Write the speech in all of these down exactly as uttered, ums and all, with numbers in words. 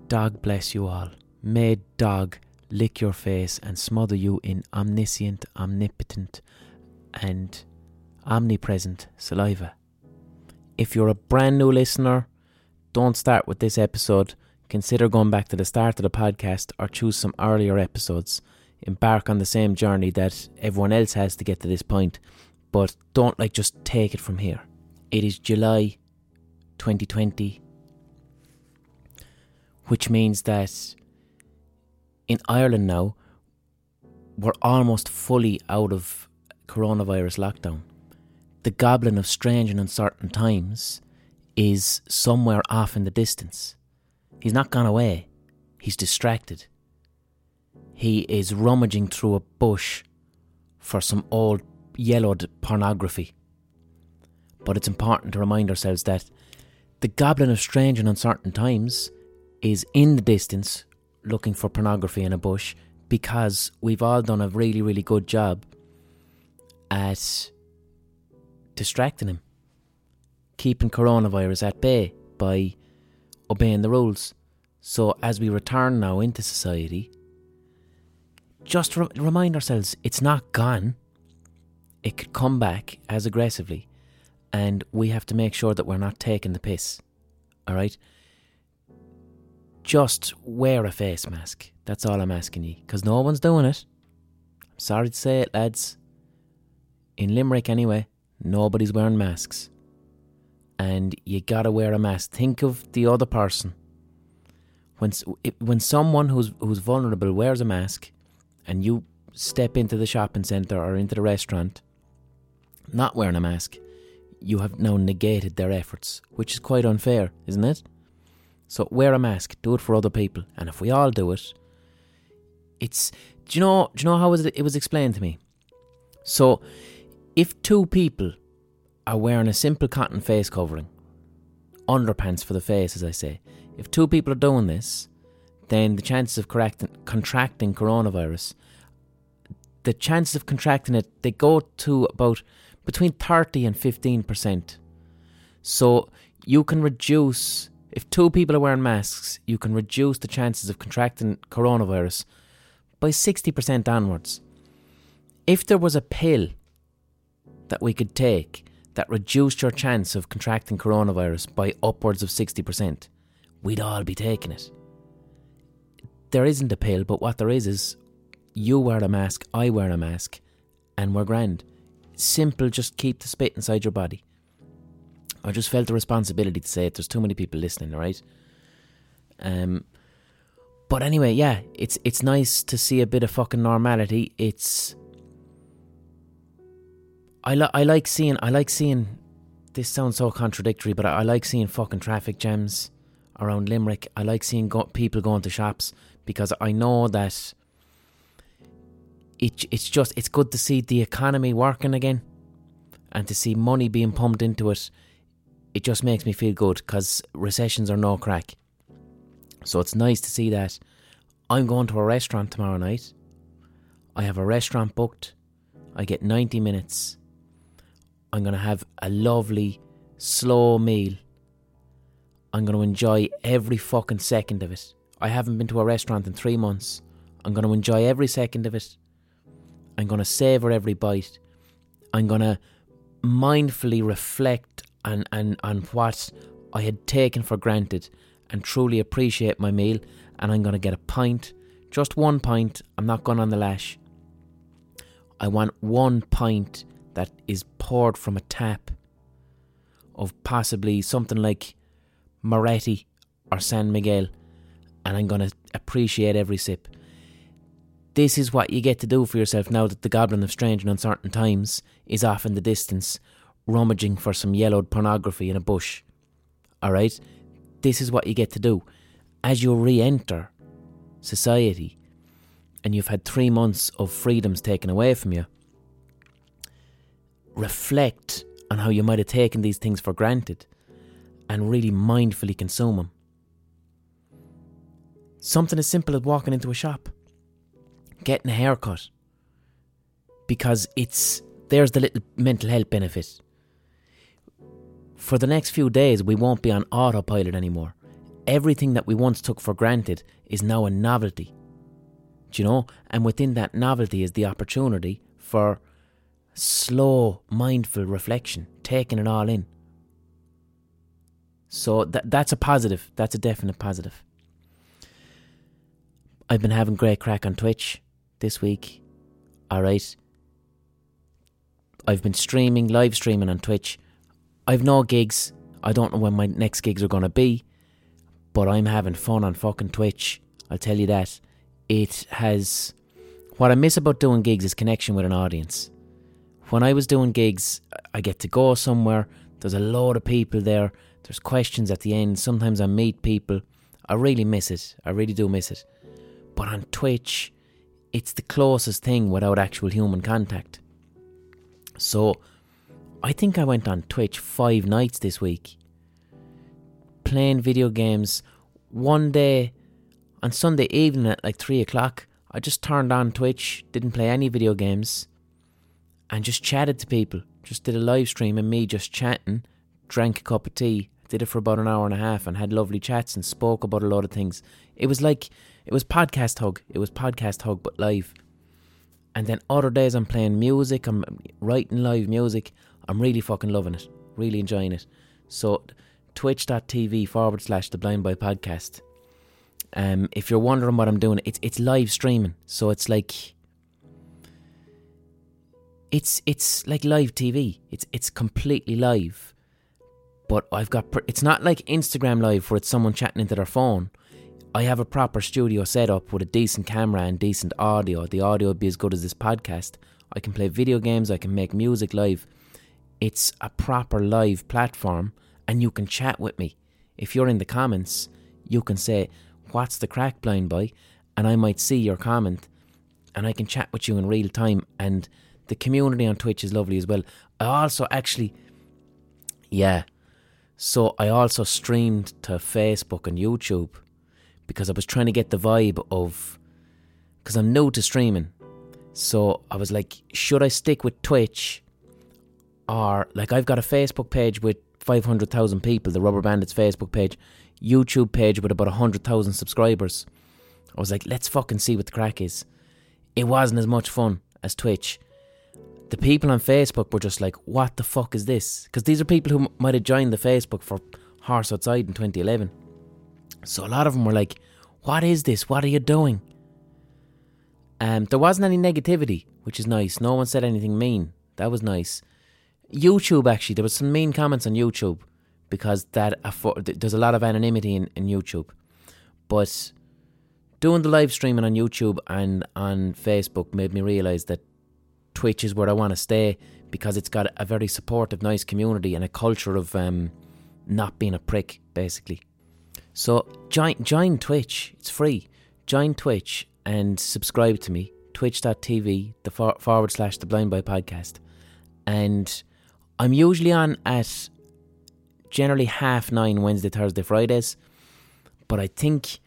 dog bless you all. May dog lick your face and smother you in omniscient, omnipotent and omnipresent saliva. If you're a brand new listener, don't start with this episode. Consider going back to the start of the podcast or choose some earlier episodes. Embark on the same journey that everyone else has to get to this point. But don't like just take it from here. It is July twenty twenty, which means that in Ireland now, we're almost fully out of coronavirus lockdown. The goblin of strange and uncertain times is somewhere off in the distance. He's not gone away. He's distracted. He is rummaging through a bush for some old yellowed pornography. But it's important to remind ourselves that the goblin of strange and uncertain times is in the distance looking for pornography in a bush because we've all done a really, really good job at distracting him, keeping coronavirus at bay by obeying the rules. So as we return now into society, just re- remind ourselves it's not gone. It could come back as aggressively, and we have to make sure that we're not taking the piss. Alright? Just wear a face mask. That's all I'm asking you, because no one's doing it. I'm sorry to say it, lads. In Limerick anyway, nobody's wearing masks. And you gotta wear a mask. Think of the other person. When when someone who's who's vulnerable wears a mask, and you step into the shopping centre or into the restaurant not wearing a mask, you have now negated their efforts, which is quite unfair, isn't it? So wear a mask, do it for other people, and if we all do it, it's, do you know, do you know how was it, it was explained to me? So, if two people are wearing a simple cotton face covering, underpants for the face, as I say, if two people are doing this, then the chances of correcting, contracting coronavirus, the chances of contracting it, they go to about between thirty and fifteen percent. So you can reduce, if two people are wearing masks, you can reduce the chances of contracting coronavirus by sixty percent onwards. If there was a pill that we could take that reduced your chance of contracting coronavirus by upwards of sixty percent, we'd all be taking it. There isn't a pill, but what there is is you wear a mask, I wear a mask, and we're grand. Simple, just keep the spit inside your body. I just felt the responsibility to say it. There's too many people listening, alright? Um, but anyway, yeah, it's it's nice to see a bit of fucking normality. It's I li- I like seeing I like seeing this sounds so contradictory, but I, I like seeing fucking traffic jams around Limerick. I like seeing go- people going to shops because I know that it it's just it's good to see the economy working again and to see money being pumped into it. It just makes me feel good because recessions are no crack. So it's nice to see that. I'm going to a restaurant tomorrow night. I have a restaurant booked. I get ninety minutes. I'm going to have a lovely, slow meal. I'm going to enjoy every fucking second of it. I haven't been to a restaurant in three months. I'm going to enjoy every second of it. I'm going to savour every bite. I'm going to mindfully reflect on, on, on what I had taken for granted and truly appreciate my meal. And I'm going to get a pint, just one pint. I'm not going on the lash. I want one pint that is poured from a tap of possibly something like Moretti or San Miguel, and I'm going to appreciate every sip. This is what you get to do for yourself now that the goblin of strange and uncertain times is off in the distance, rummaging for some yellowed pornography in a bush. Alright? This is what you get to do. As you re-enter society, and you've had three months of freedoms taken away from you, reflect on how you might have taken these things for granted and really mindfully consume them. Something as simple as walking into a shop, getting a haircut, because it's there's the little mental health benefit. For the next few days, we won't be on autopilot anymore. everything that we once took for granted is now a novelty. Do you know? And within that novelty is the opportunity for slow, mindful reflection, taking it all in. So that that's a positive. That's a definite positive. I've been having great crack on Twitch this week. Alright. I've been streaming, live streaming on Twitch. I've no gigs. I don't know when my next gigs are going to be. But I'm having fun on fucking Twitch. I'll tell you that. It has... What I miss about doing gigs is connection with an audience. When I was doing gigs, I get to go somewhere. There's a load of people there. There's questions at the end. Sometimes I meet people. I really miss it. I really do miss it. But on Twitch, it's the closest thing without actual human contact. So, I think I went on Twitch five nights this week. Playing video games. One day, on Sunday evening at like three o'clock, I just turned on Twitch, didn't play any video games, and just chatted to people. Just did a live stream and me just chatting, drank a cup of tea, did it for about an hour and a half and had lovely chats and spoke about a lot of things. It was like, it was Podcast Hug. It was Podcast Hug but live. And then other days I'm playing music, I'm writing live music. I'm really fucking loving it, really enjoying it. So twitch.tv forward slash the Blind Boy Podcast. Um, if you're wondering what I'm doing, it's it's live streaming. So it's like, it's it's like live T V. It's it's completely live. But I've got, pr- it's not like Instagram Live where it's someone chatting into their phone. I have a proper studio set up with a decent camera and decent audio. The audio would be as good as this podcast. I can play video games, I can make music live. It's a proper live platform and you can chat with me. If you're in the comments, you can say, what's the crack, Blind Boy? And I might see your comment and I can chat with you in real time. And the community on Twitch is lovely as well. I also actually, yeah, so I also streamed to Facebook and YouTube because I was trying to get the vibe of, because I'm new to streaming. So I was like, should I stick with Twitch? Or, like, I've got a Facebook page with five hundred thousand people, the Rubber Bandits Facebook page, YouTube page with about one hundred thousand subscribers. I was like, let's fucking see what the crack is. It wasn't as much fun as Twitch. The people on Facebook were just like, what the fuck is this? Because these are people who m- might have joined the Facebook for Horse Outside in twenty eleven. So a lot of them were like, what is this? What are you doing? Um, there wasn't any negativity, which is nice. No one said anything mean. That was nice. YouTube, actually, there was some mean comments on YouTube because that affor- there's a lot of anonymity in, in YouTube. But doing the live streaming on YouTube and on Facebook made me realise that Twitch is where I want to stay because it's got a very supportive, nice community and a culture of um, not being a prick, basically. So join join Twitch. It's free. Join Twitch and subscribe to me. Twitch.tv the for- forward slash the Blind Boy Podcast. And I'm usually on at generally half nine Wednesday, Thursday, Fridays. But I think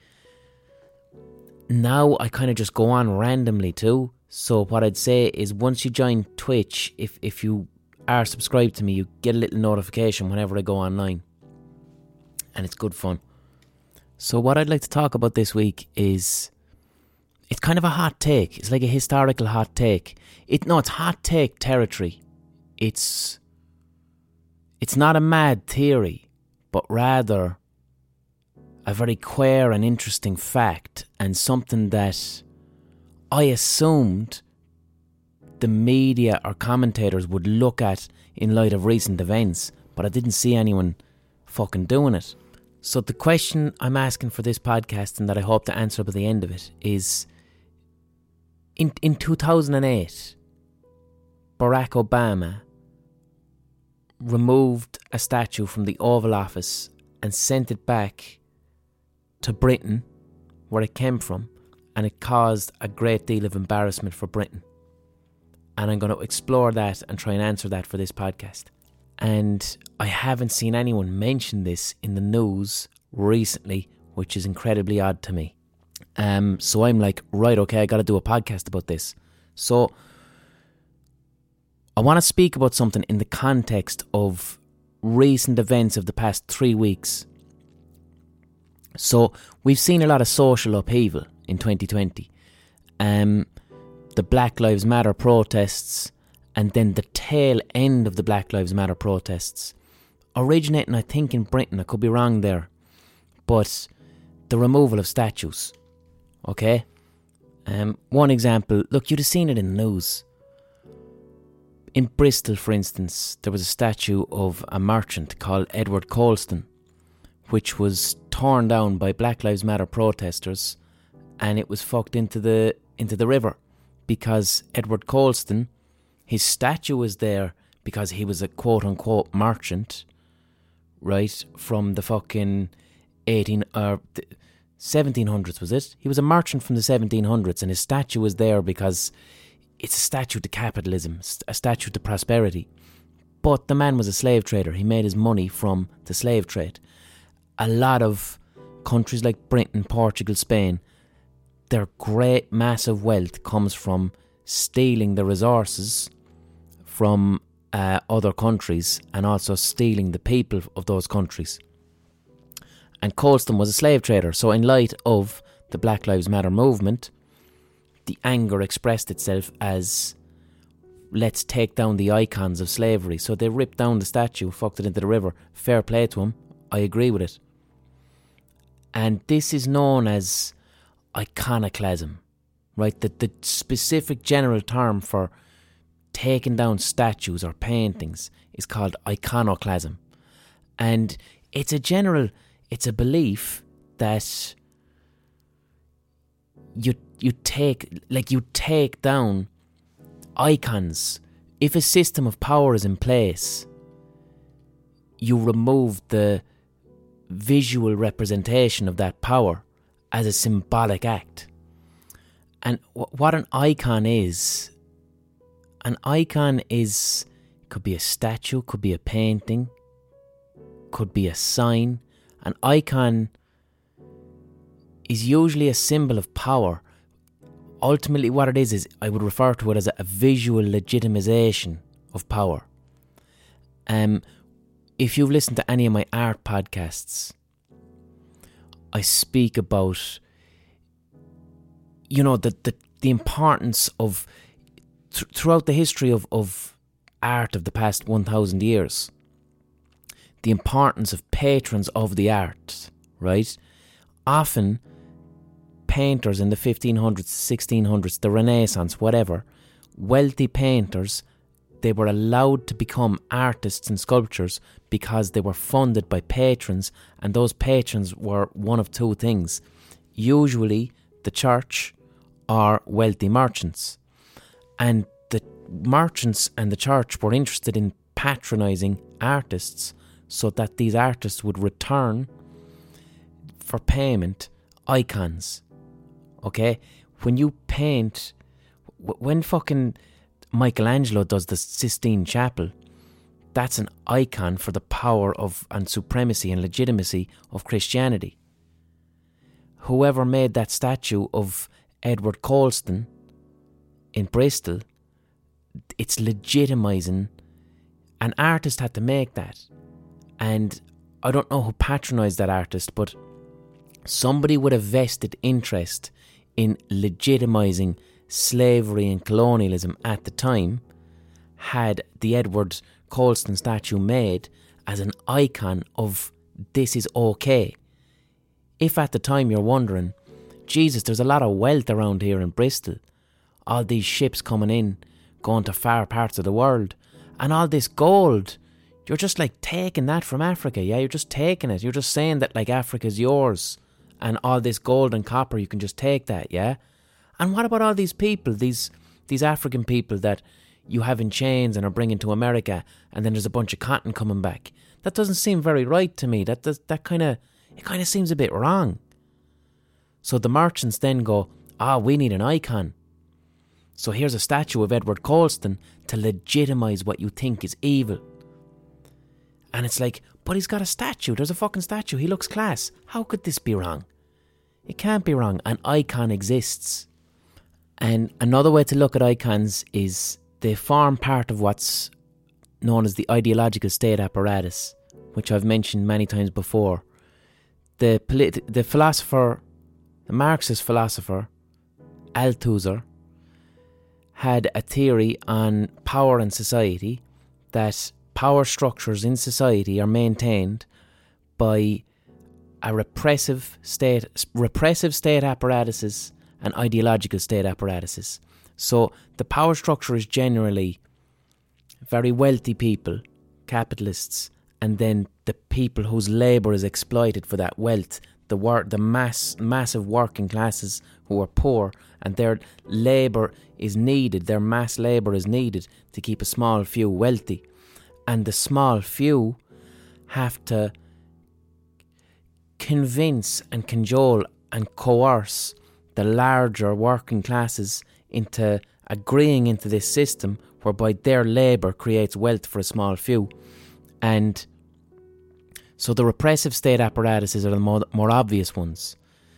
now I kind of just go on randomly too. So what I'd say is once you join Twitch, if, if you are subscribed to me, you get a little notification whenever I go online. And it's good fun. So what I'd like to talk about this week is, it's kind of a hot take. It's like a historical hot take. It no, it's hot take territory. It's it's not a mad theory, but rather a very queer and interesting fact, and something that I assumed the media or commentators would look at in light of recent events, but I didn't see anyone fucking doing it. So the question I'm asking for this podcast, and that I hope to answer by the end of it, is in in two thousand eight, Barack Obama removed a statue from the Oval Office and sent it back to Britain, where it came from, and it caused a great deal of embarrassment for Britain. And I'm going to explore that and try and answer that for this podcast. And I haven't seen anyone mention this in the news recently, which is incredibly odd to me. Um, so I'm like, right, okay, I got to do a podcast about this. So I want to speak about something in the context of recent events of the past three weeks. So we've seen a lot of social upheaval in twenty twenty. Um, the Black Lives Matter protests, and then the tail end of the Black Lives Matter protests, originating, I think, in Britain. I could be wrong there. But the removal of statues. Okay? Um, one example, look, you'd have seen it in the news. In Bristol, for instance, there was a statue of a merchant called Edward Colston, which was torn down by Black Lives Matter protesters, and it was fucked into the into the river because Edward Colston, his statue was there because he was a quote-unquote merchant, right, from the fucking eighteen or seventeen hundreds, was it? He was a merchant from the seventeen hundreds, and his statue was there because it's a statue to capitalism, a statue to prosperity. But the man was a slave trader. He made his money from the slave trade. A lot of countries like Britain, Portugal, Spain, their great massive wealth comes from stealing the resources from uh, other countries and also stealing the people of those countries. And Colston was a slave trader, so in light of the Black Lives Matter movement, the anger expressed itself as, let's take down the icons of slavery. So they ripped down the statue, fucked it into the river. Fair play to him. I agree with it. And this is known as iconoclasm, right? The, the specific general term for taking down statues or paintings is called iconoclasm. And it's a general, it's a belief that you you take, like you take down icons. If a system of power is in place, you remove the visual representation of that power as a symbolic act. And w- what an icon is, an icon is, could be a statue, could be a painting, could be a sign. An icon is usually a symbol of power. Ultimately what it is, is I would refer to it as a, a visual legitimization of power. Um, if you've listened to any of my art podcasts, I speak about, you know, the the, the importance of, th- throughout the history of, of art of the past one thousand years, the importance of patrons of the art, right? Often, painters in the fifteen hundreds, sixteen hundreds, the Renaissance, whatever, wealthy painters, they were allowed to become artists and sculptors because they were funded by patrons, and those patrons were one of two things. Usually the church or wealthy merchants. And the merchants and the church were interested in patronising artists so that these artists would return for payment icons. Okay? When you paint, when fucking Michelangelo does the Sistine Chapel, that's an icon for the power of and supremacy and legitimacy of Christianity. Whoever made that statue of Edward Colston in Bristol, it's legitimising. An artist had to make that. And I don't know who patronised that artist, but somebody with a vested interest in legitimising slavery and colonialism at the time had the Edward Colston statue made as an icon of this is okay. If at the time you're wondering, Jesus, there's a lot of wealth around here in Bristol, all these ships coming in, going to far parts of the world, and all this gold, you're just like taking that from Africa, yeah? You're just taking it. You're just saying that like Africa's yours, and all this gold and copper, you can just take that, yeah? And what about all these people, these these African people that you have in chains and are bringing to America, and then there's a bunch of cotton coming back? That doesn't seem very right to me. That does, that kind of, it kind of seems a bit wrong. So the merchants then go, ah, we need an icon. So here's a statue of Edward Colston to legitimise what you think is evil. And it's like, but he's got a statue. There's a fucking statue. He looks class. How could this be wrong? It can't be wrong. An icon exists. And another way to look at icons is they form part of what's known as the ideological state apparatus, which I've mentioned many times before. the polit- the philosopher, the Marxist philosopher, Althusser, had a theory on power in society, that power structures in society are maintained by a repressive state, repressive state apparatuses and ideological state apparatuses. So the power structure is generally very wealthy people, capitalists, and then the people whose labour is exploited for that wealth, the work, the mass, massive working classes who are poor, and their labour is needed, their mass labour is needed to keep a small few wealthy. And the small few have to convince and cajole and coerce the larger working classes into agreeing into this system whereby their labour creates wealth for a small few. And so the repressive state apparatuses are the more, more obvious ones.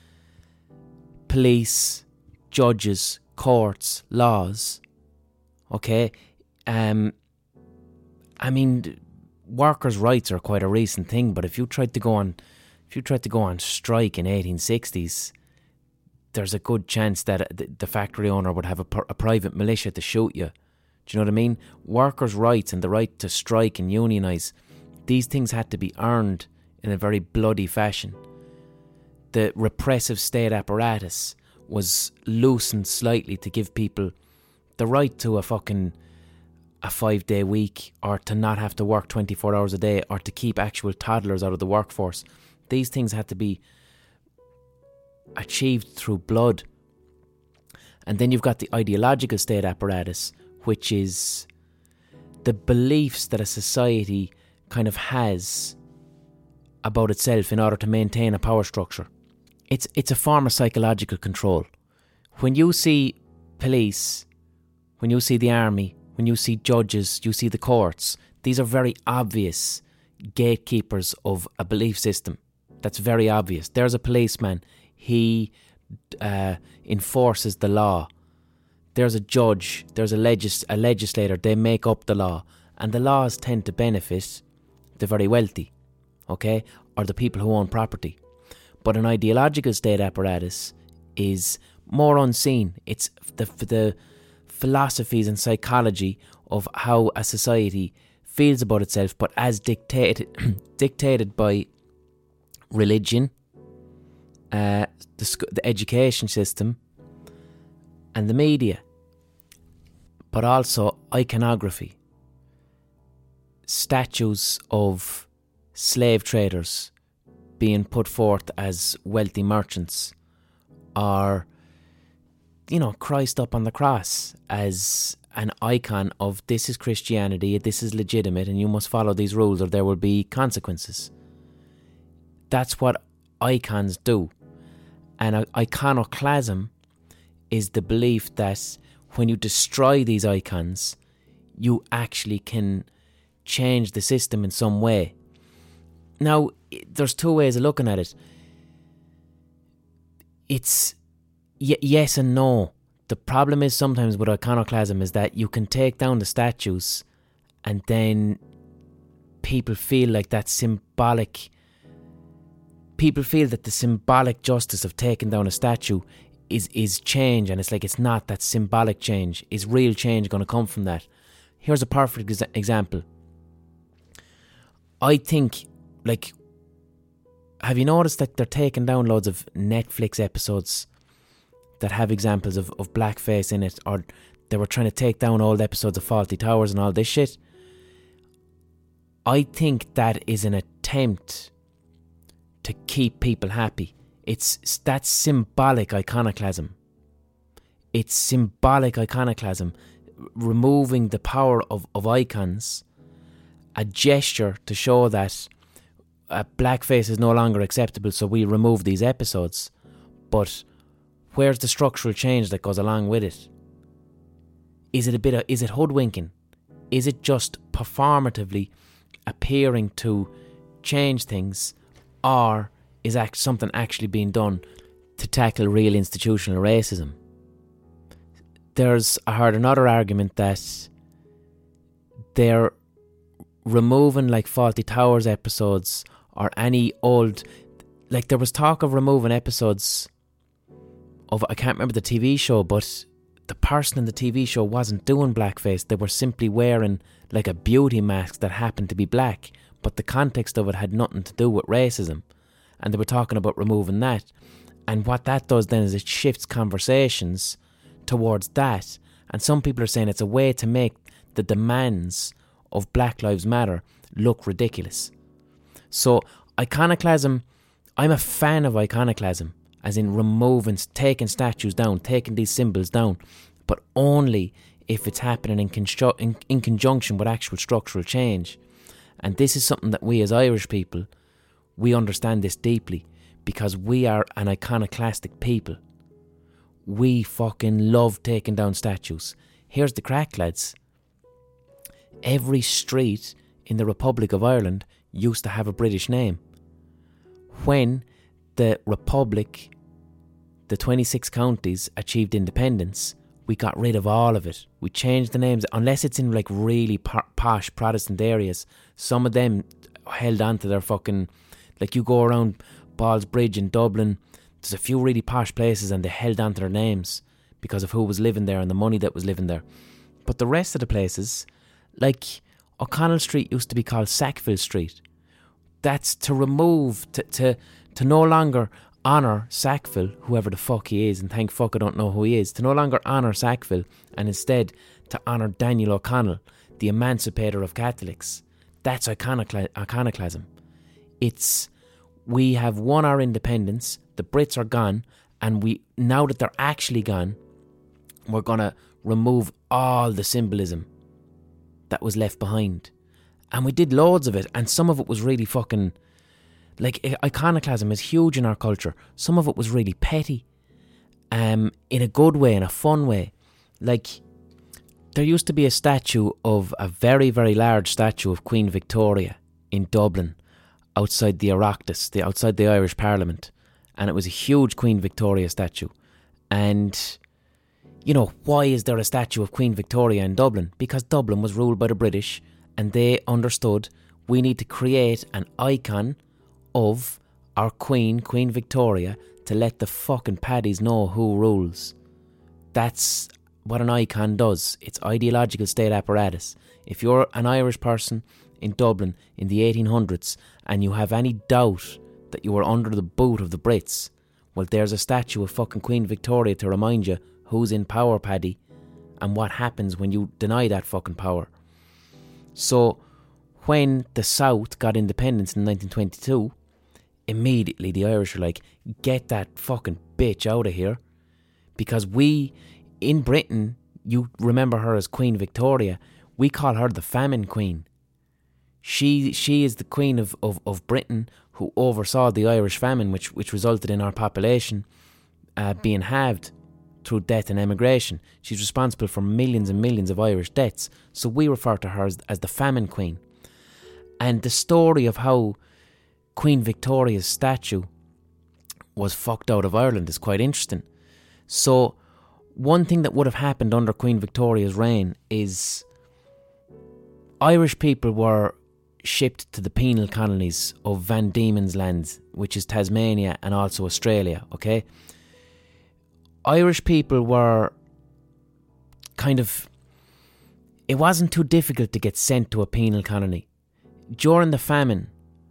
Police, judges, courts, laws. Okay? Um, I mean, workers' rights are quite a recent thing, but if you tried to go on if you tried to go on strike in eighteen sixties, there's a good chance that the factory owner would have a, a private militia to shoot you. Do you know what I mean? Workers' rights and the right to strike and unionise, these things had to be earned in a very bloody fashion. The repressive state apparatus was loosened slightly to give people the right to a fucking a five day week, or to not have to work twenty-four hours a day, or to keep actual toddlers out of the workforce. These things had to be achieved through blood. And then you've got the ideological state apparatus, which is the beliefs that a society kind of has about itself in order to maintain a power structure. It's it's a form of psychological control. When you see police, when you see the army, when you see judges, you see the courts, these are very obvious gatekeepers of a belief system. That's very obvious. There's a policeman. He uh, enforces the law. There's a judge. There's a, legis- a legislator. They make up the law. And the laws tend to benefit the very wealthy, okay, or the people who own property. But an ideological state apparatus is more unseen. It's the, the philosophies and psychology of how a society feels about itself, but as dictated, dictated by religion, uh, the, sc- the education system, and the media, but also iconography. Statues of slave traders being put forth as wealthy merchants, or, you know, Christ up on the cross as an icon of this is Christianity, this is legitimate, and you must follow these rules or there will be consequences. That's what icons do. And iconoclasm is the belief that when you destroy these icons, you actually can change the system in some way. Now, there's two ways of looking at it. It's y- yes and no. The problem is sometimes with iconoclasm is that you can take down the statues and then people feel like that's symbolic. People feel that the symbolic justice of taking down a statue is, is change, and it's like it's not. That symbolic change. Is real change going to come from that? Here's a perfect ex- example. I think, like, have you noticed that they're taking down loads of Netflix episodes that have examples of, of blackface in it, or they were trying to take down old episodes of Fawlty Towers and all this shit? I think that is an attempt to keep people happy. It's that's symbolic iconoclasm. It's symbolic iconoclasm, removing the power of, of icons, a gesture to show that uh, blackface is no longer acceptable, so we remove these episodes. But where's the structural change that goes along with it? Is it a bit of, is it hoodwinking? Is it just performatively appearing to change things, or is act something actually being done to tackle real institutional racism? There's, I heard another argument that they're removing like Fawlty Towers episodes or any old, like there was talk of removing episodes of, I can't remember the T V show, but the person in the T V show wasn't doing blackface. They were simply wearing like a beauty mask that happened to be black, but the context of it had nothing to do with racism. And they were talking about removing that. And what that does then is it shifts conversations towards that. And some people are saying it's a way to make the demands of Black Lives Matter look ridiculous. So iconoclasm, I'm a fan of iconoclasm, as in removing, taking statues down, taking these symbols down, but only if it's happening in, conju- in, in conjunction with actual structural change. And this is something that we as Irish people, we understand this deeply, because we are an iconoclastic people. We fucking love taking down statues. Here's the crack, lads. Every street in the Republic of Ireland used to have a British name. When the Republic, the twenty-six counties, achieved independence, we got rid of all of it. We changed the names, unless it's in like really po- posh Protestant areas. Some of them held on to their fucking, like you go around Ballsbridge in Dublin, there's a few really posh places and they held on to their names because of who was living there and the money that was living there. But the rest of the places, like O'Connell Street used to be called Sackville Street. That's to remove, to to, to no longer honour Sackville, whoever the fuck he is, and thank fuck I don't know who he is, to no longer honour Sackville and instead to honour Daniel O'Connell, the emancipator of Catholics. That's iconocla- iconoclasm. It's, we have won our independence, the Brits are gone, and we, now that they're actually gone, we're going to remove all the symbolism that was left behind. And we did loads of it, and some of it was really fucking, like, iconoclasm is huge in our culture. Some of it was really petty, um, in a good way, in a fun way. Like, there used to be a statue of, a very, very large statue of Queen Victoria in Dublin, outside the Oireachtas, the outside the Irish Parliament. And it was a huge Queen Victoria statue. And, you know, why is there a statue of Queen Victoria in Dublin? Because Dublin was ruled by the British, and they understood we need to create an icon of our Queen, Queen Victoria, to let the fucking paddies know who rules. That's what an icon does. It's ideological state apparatus. If you're an Irish person in Dublin in the eighteen hundreds and you have any doubt that you were under the boot of the Brits, well, there's a statue of fucking Queen Victoria to remind you who's in power, paddy, and what happens when you deny that fucking power. So when the South got independence in nineteen twenty-two, immediately the Irish were like, get that fucking bitch out of here. Because we, in Britain, you remember her as Queen Victoria, we call her the famine queen. She she is the queen of, of, of Britain who oversaw the Irish famine, which, which resulted in our population uh, being halved through death and emigration. She's responsible for millions and millions of Irish deaths. So we refer to her as, as the famine queen. And the story of how Queen Victoria's statue was fucked out of Ireland is quite interesting. So one thing that would have happened under Queen Victoria's reign is Irish people were shipped to the penal colonies of Van Diemen's Land, which is Tasmania and also Australia, okay? Irish people were kind of, it wasn't too difficult to get sent to a penal colony. During the famine,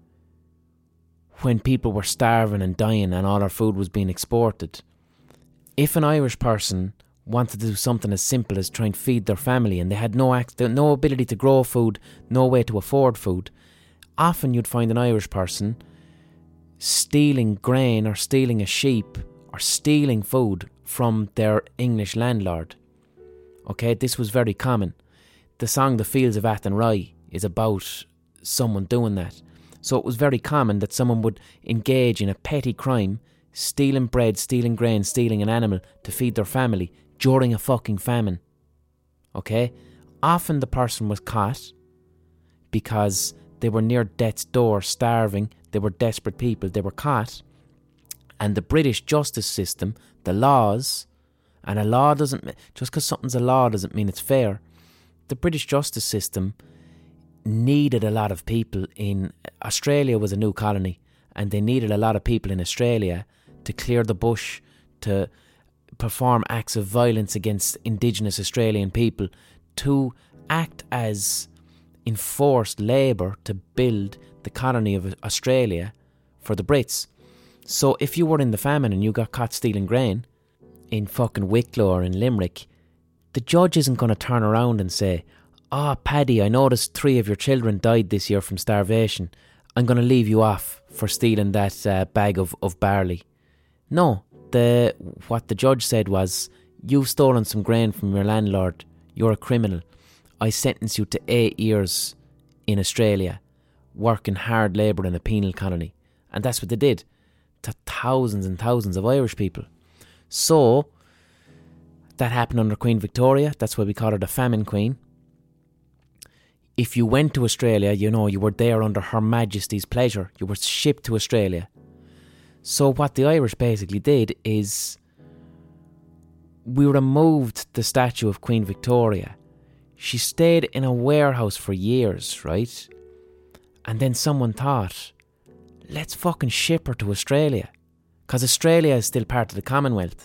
when people were starving and dying and all our food was being exported, if an Irish person wanted to do something as simple as try and feed their family and they had no act, no ability to grow food, no way to afford food, often you'd find an Irish person stealing grain or stealing a sheep or stealing food from their English landlord. Okay, this was very common. The song The Fields of Athenry is about someone doing that. So it was very common that someone would engage in a petty crime, stealing bread, stealing grain, stealing an animal to feed their family during a fucking famine. Okay? Often the person was caught because they were near death's door, starving, they were desperate people, they were caught. And the British justice system, the laws, and a law doesn't, just because something's a law doesn't mean it's fair. The British justice system needed a lot of people in, Australia was a new colony, and they needed a lot of people in Australia to clear the bush, to perform acts of violence against Indigenous Australian people, to act as enforced labour to build the colony of Australia for the Brits. So if you were in the famine and you got caught stealing grain in fucking Wicklow or in Limerick, the judge isn't going to turn around and say, "Ah, oh, Paddy, I noticed three of your children died this year from starvation. I'm going to leave you off for stealing that uh, bag of, of barley." No, the what the judge said was, "You've stolen some grain from your landlord. You're a criminal. I sentence you to eight years in Australia, working hard labour in a penal colony." And that's what they did to thousands and thousands of Irish people. So that happened under Queen Victoria. That's why we call her the Famine Queen. If you went to Australia, you know, you were there under Her Majesty's pleasure. You were shipped to Australia. So what the Irish basically did is we removed the statue of Queen Victoria. She stayed in a warehouse for years, right? And then someone thought, let's fucking ship her to Australia, because Australia is still part of the Commonwealth.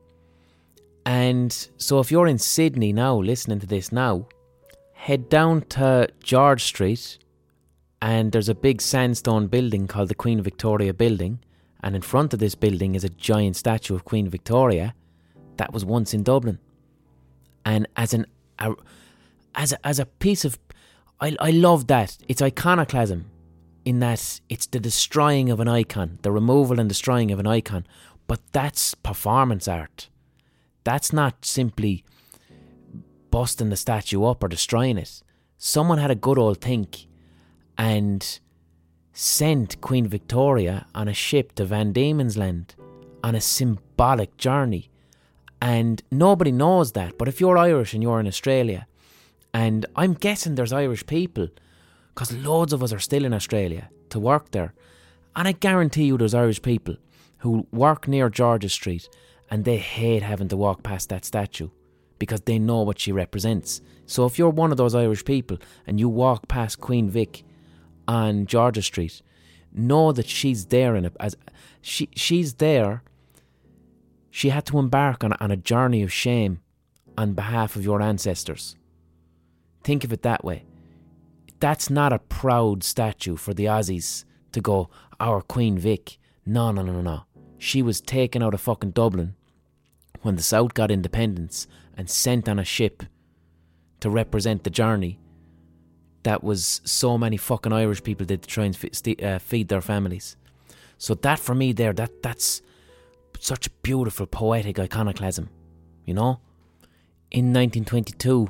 And so if you're in Sydney now, listening to this now, head down to George Street, and there's a big sandstone building called the Queen Victoria Building, and in front of this building is a giant statue of Queen Victoria that was once in Dublin. And as an a, as a, as a piece of, I I love that. It's iconoclasm, in that it's the destroying of an icon, the removal and destroying of an icon. But that's performance art. That's not simply busting the statue up or destroying it. Someone had a good old think and sent Queen Victoria on a ship to Van Diemen's Land on a symbolic journey. And nobody knows that. But if you're Irish and you're in Australia, and I'm guessing there's Irish people, because loads of us are still in Australia to work there, and I guarantee you there's Irish people who work near George's Street and they hate having to walk past that statue because they know what she represents. So if you're one of those Irish people and you walk past Queen Vic on George's Street, know that she's there in a, as she she's there. She had to embark on, on a journey of shame on behalf of your ancestors. Think of it that way. That's not a proud statue for the Aussies to go, our Queen Vic. No, no, no, no. She was taken out of fucking Dublin when the South got independence and sent on a ship to represent the journey that was so many fucking Irish people did to try and uh, feed their families. So that for me there, that that's such beautiful poetic iconoclasm, you know? In nineteen twenty-two,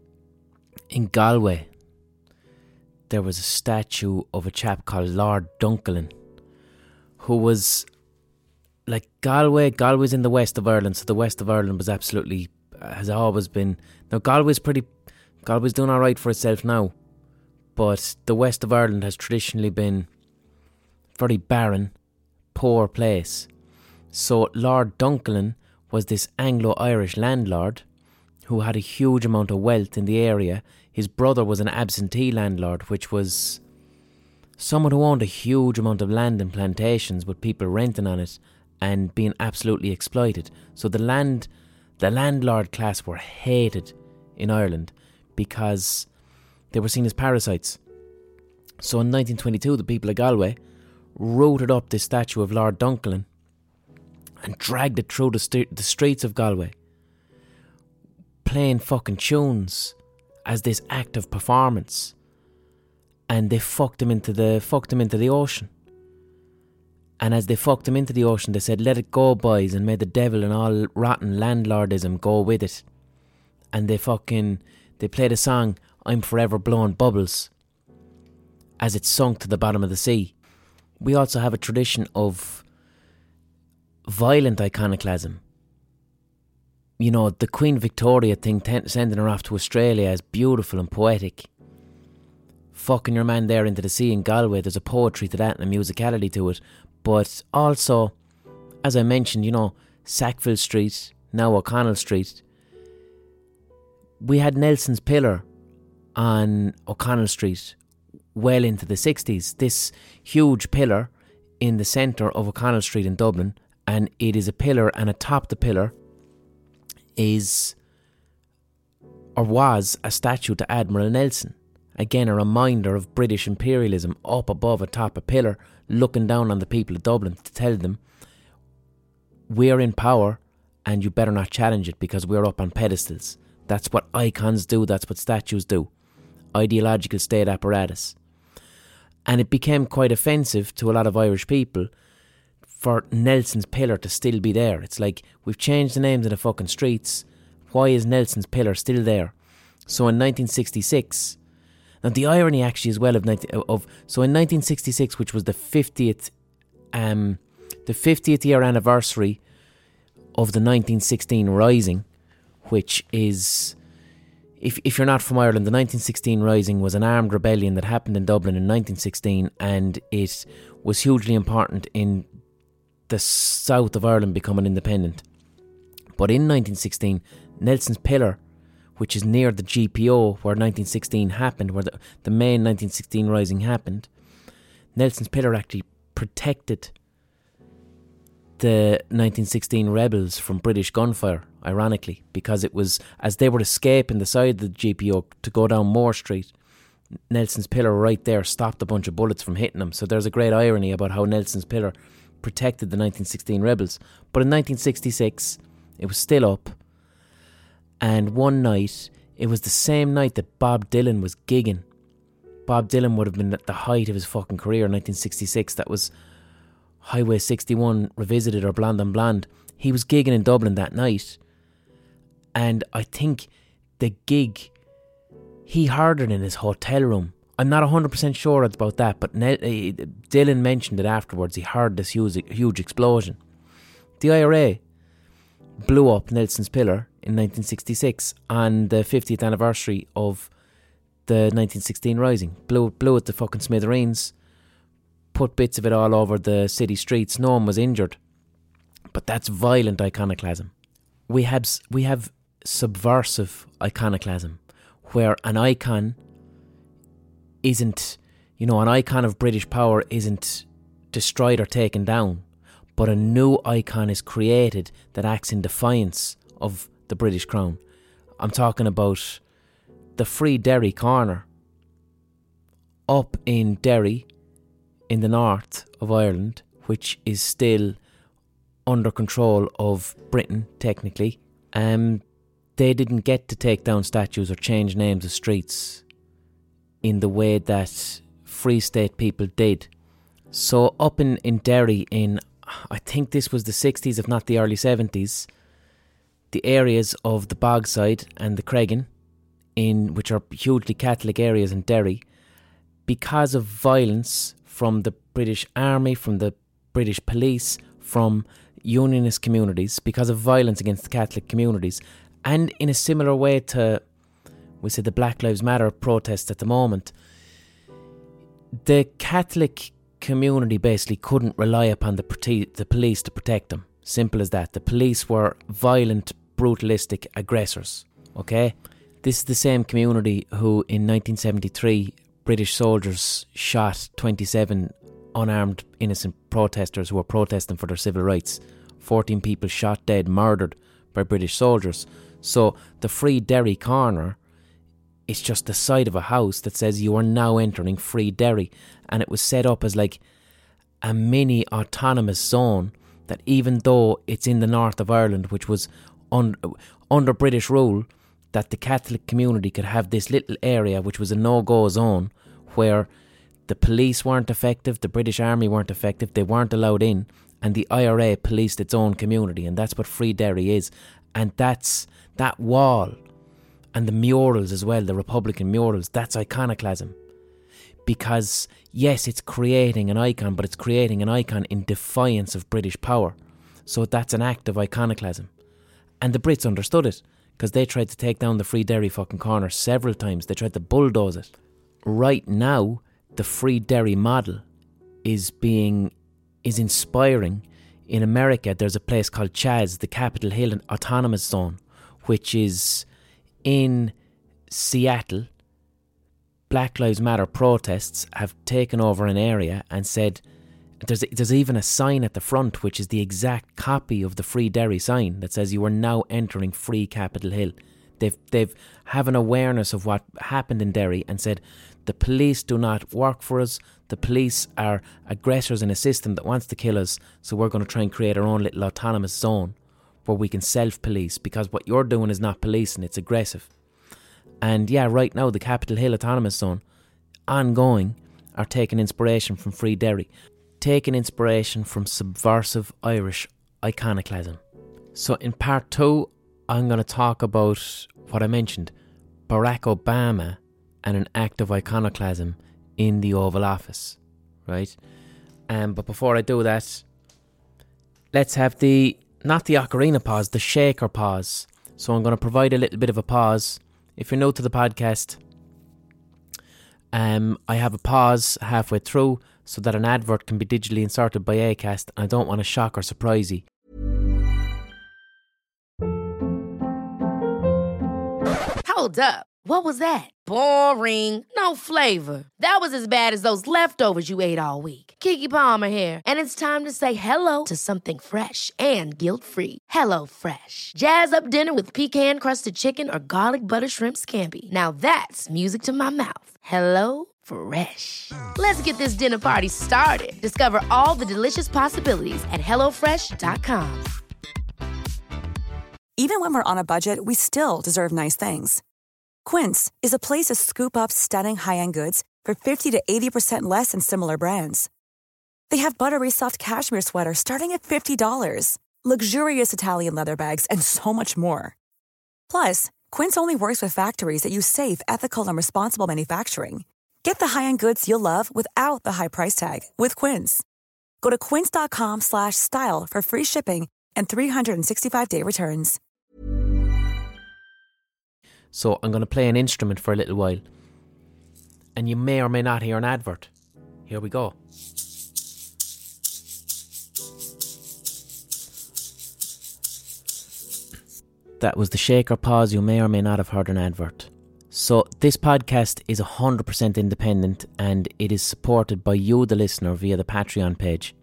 in Galway, there was a statue of a chap called Lord Dunkelin, who was like Galway. Galway's in the west of Ireland, so the west of Ireland was absolutely, has always been. Now Galway's pretty, Galway's doing all right for itself now, but the west of Ireland has traditionally been very barren, poor place. So Lord Dunkelin was this Anglo-Irish landlord who had a huge amount of wealth in the area. His brother was an absentee landlord, which was someone who owned a huge amount of land and plantations with people renting on it and being absolutely exploited. So the land, the landlord class were hated in Ireland because they were seen as parasites. So in nineteen twenty-two, the people of Galway rooted up this statue of Lord Dunkelin and dragged it through the, st- the streets of Galway, playing fucking tunes as this act of performance. And they fucked him into the fucked him into the ocean. And as they fucked him into the ocean, they said, "Let it go, boys," and may the devil and all rotten landlordism go with it. And they fucking they played a song, "I'm Forever Blowing Bubbles," as it sunk to the bottom of the sea. We also have a tradition of violent iconoclasm. You know, the Queen Victoria thing, t- sending her off to Australia, is beautiful and poetic. Fucking your man there into the sea in Galway, there's a poetry to that and a musicality to it. But also, as I mentioned, you know, Sackville Street, now O'Connell Street. We had Nelson's Pillar on O'Connell Street well into the sixties. This huge pillar in the centre of O'Connell Street in Dublin, and it is a pillar, and atop the pillar is, or was, a statue to Admiral Nelson. Again, a reminder of British imperialism up above atop a pillar, looking down on the people of Dublin to tell them, we're in power and you better not challenge it because we're up on pedestals. That's what icons do, that's what statues do. Ideological state apparatus. And it became quite offensive to a lot of Irish people for Nelson's pillar to still be there. It's like, we've changed the names of the fucking streets. Why is Nelson's pillar still there? So in nineteen sixty-six, now the irony actually as well of, of so in nineteen sixty-six, which was the fiftieth, um, the fiftieth year anniversary of the nineteen sixteen Rising, which is, if if you're not from Ireland, the nineteen sixteen Rising was an armed rebellion that happened in Dublin in nineteen sixteen, and it was hugely important in the south of Ireland becoming independent. But in nineteen sixteen, Nelson's pillar, which is near the G P O where nineteen sixteen happened, where the, the main nineteen sixteen Rising happened, Nelson's pillar actually protected the nineteen sixteen rebels from British gunfire, ironically, because it was, as they were escaping the side of the G P O to go down Moore Street, Nelson's pillar right there stopped a bunch of bullets from hitting them. So there's a great irony about how Nelson's pillar protected the nineteen sixteen rebels. But in nineteen sixty-six, it was still up. And one night, it was the same night that Bob Dylan was gigging. Bob Dylan would have been at the height of his fucking career in nineteen sixty-six. That was Highway sixty-one Revisited or Blonde on Blonde. He was gigging in Dublin that night. And I think the gig, he heard it in his hotel room. I'm not one hundred percent sure about that, but ne- uh, Dylan mentioned it afterwards. He heard this huge, huge explosion. The I R A blew up Nelson's pillar in nineteen sixty-six on the fiftieth anniversary of the nineteen sixteen Rising. Blew, blew it to fucking smithereens, put bits of it all over the city streets. No one was injured. But that's violent iconoclasm. We have, we have subversive iconoclasm, where an icon isn't, you know, an icon of British power isn't destroyed or taken down, but a new icon is created that acts in defiance of the British Crown. I'm talking about the Free Derry corner up in Derry in the north of Ireland, which is still under control of Britain technically. Um, they didn't get to take down statues or change names of streets in the way that Free State people did. So up in, in Derry in, I think this was the sixties, if not the early seventies, the areas of the Bogside and the Cregan, in which are hugely Catholic areas in Derry, because of violence from the British Army, from the British police, from Unionist communities, because of violence against the Catholic communities, and in a similar way to, we say, the Black Lives Matter protests at the moment, the Catholic community basically couldn't rely upon the, prote- the police to protect them. Simple as that. The police were violent, brutalistic aggressors. Okay? This is the same community who in nineteen seventy-three British soldiers shot twenty-seven unarmed innocent protesters who were protesting for their civil rights. fourteen people shot dead, murdered by British soldiers. So the Free Derry corner, it's just the side of a house that says you are now entering Free Derry, and it was set up as like a mini autonomous zone that, even though it's in the north of Ireland, which was un- under British rule, that the Catholic community could have this little area which was a no-go zone where the police weren't effective, the British Army weren't effective, they weren't allowed in, and the I R A policed its own community, and that's what Free Derry is. And that's that wall, and the murals as well, the Republican murals, that's iconoclasm. Because, yes, it's creating an icon, but it's creating an icon in defiance of British power. So that's an act of iconoclasm. And the Brits understood it, because they tried to take down the Free Derry fucking corner several times. They tried to bulldoze it. Right now, the Free Derry model is being, is inspiring. In America, there's a place called Chaz, the Capitol Hill Autonomous Zone, which is in Seattle. Black Lives Matter protests have taken over an area and said, There's there's even a sign at the front which is the exact copy of the Free Derry sign that says you are now entering Free Capitol Hill. They've they've have an awareness of what happened in Derry and said the police do not work for us. The police are aggressors in a system that wants to kill us. So we're going to try and create our own little autonomous zone where we can self-police, because what you're doing is not policing, it's aggressive. And yeah, right now the Capitol Hill Autonomous Zone, ongoing, are taking inspiration from Free Derry, taking inspiration from subversive Irish iconoclasm. So in part two, I'm going to talk about what I mentioned, Barack Obama and an act of iconoclasm in the Oval Office, right? Um, but before I do that, let's have the, not the ocarina pause, the shaker pause. So I'm going to provide a little bit of a pause. If you're new to the podcast, um, I have a pause halfway through so that an advert can be digitally inserted by Acast, and I don't want to shock or surprise you. Hold up. What was that? Boring. No flavor. That was as bad as those leftovers you ate all week. Keke Palmer here, and it's time to say hello to something fresh and guilt-free. Hello Fresh. Jazz up dinner with pecan-crusted chicken or garlic butter shrimp scampi. Now that's music to my mouth. Hello Fresh. Let's get this dinner party started. Discover all the delicious possibilities at hello fresh dot com. Even when we're on a budget, we still deserve nice things. Quince is a place to scoop up stunning high-end goods for fifty to eighty percent less than similar brands. They have buttery soft cashmere sweaters starting at fifty dollars, luxurious Italian leather bags, and so much more. Plus, Quince only works with factories that use safe, ethical, and responsible manufacturing. Get the high-end goods you'll love without the high price tag with Quince. Go to quince.com slash style for free shipping and three sixty-five day returns. So I'm going to play an instrument for a little while, and you may or may not hear an advert. Here we go. That was the shaker pause. You may or may not have heard an advert. So this podcast is one hundred percent independent, and it is supported by you, the listener, via the Patreon page.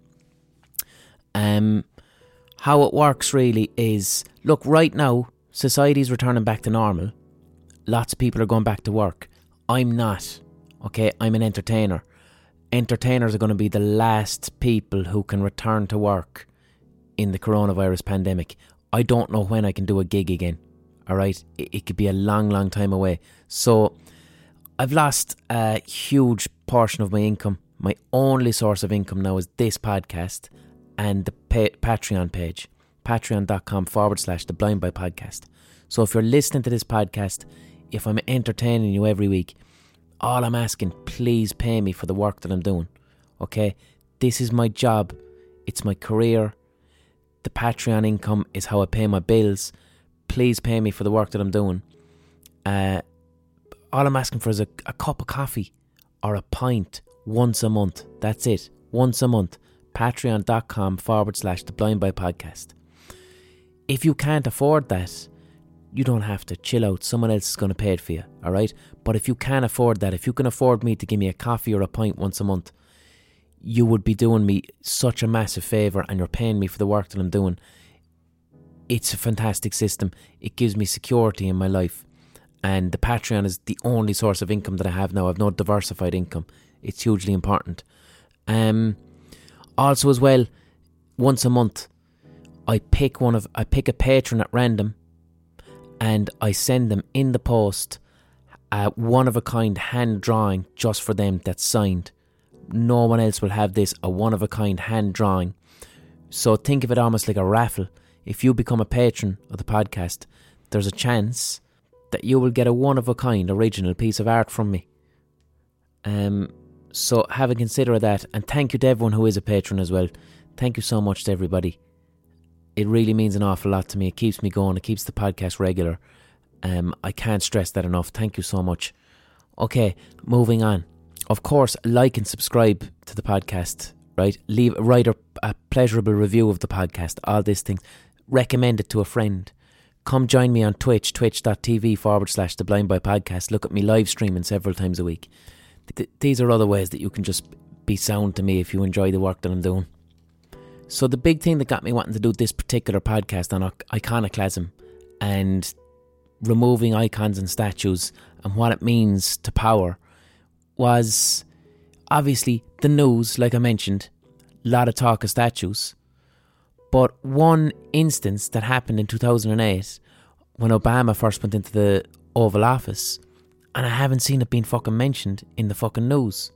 Um, how it works really is, look, right now, society's returning back to normal. Lots of people are going back to work. I'm not. Okay, I'm an entertainer. Entertainers are going to be the last people who can return to work in the coronavirus pandemic. I don't know when I can do a gig again. Alright, it, it could be a long, long time away. So, I've lost a huge portion of my income. My only source of income now is this podcast and the pa- Patreon page. Patreon.com forward slash the Blind Boy Podcast. So if you're listening to this podcast, if I'm entertaining you every week, all I'm asking, please pay me for the work that I'm doing. Okay? This is my job. It's my career. The Patreon income is how I pay my bills. Please pay me for the work that I'm doing. Uh, all I'm asking for is a, a cup of coffee or a pint once a month. That's it. Once a month. Patreon.com forward slash the Blind Boy Podcast. If you can't afford that, you don't have to. Chill out. Someone else is going to pay it for you. Alright? But if you can afford that, if you can afford me to give me a coffee or a pint once a month, you would be doing me such a massive favour, and you're paying me for the work that I'm doing. It's a fantastic system. It gives me security in my life. And the Patreon is the only source of income that I have now. I've no diversified income. It's hugely important. Um, also as well, once a month, I pick one of I pick a patron at random, and I send them in the post a one-of-a-kind hand drawing just for them that's signed. No one else will have this, a one-of-a-kind hand drawing. So think of it almost like a raffle. If you become a patron of the podcast, there's a chance that you will get a one-of-a-kind original piece of art from me. Um, so have a consider of that. And thank you to everyone who is a patron as well. Thank you so much to everybody. It really means an awful lot to me. It keeps me going. It keeps the podcast regular. Um, I can't stress that enough. Thank you so much. Okay, moving on. Of course, like and subscribe to the podcast, right? Leave, write a, a pleasurable review of the podcast. All these things. Recommend it to a friend. Come join me on Twitch, twitch.tv forward slash the Blind Boy Podcast. Look at me live streaming several times a week. Th- these are other ways that you can just be sound to me if you enjoy the work that I'm doing. So the big thing that got me wanting to do this particular podcast on iconoclasm and removing icons and statues and what it means to power was obviously the news, like I mentioned, a lot of talk of statues. But one instance that happened in two thousand eight when Obama first went into the Oval Office, and I haven't seen it being fucking mentioned in the fucking news.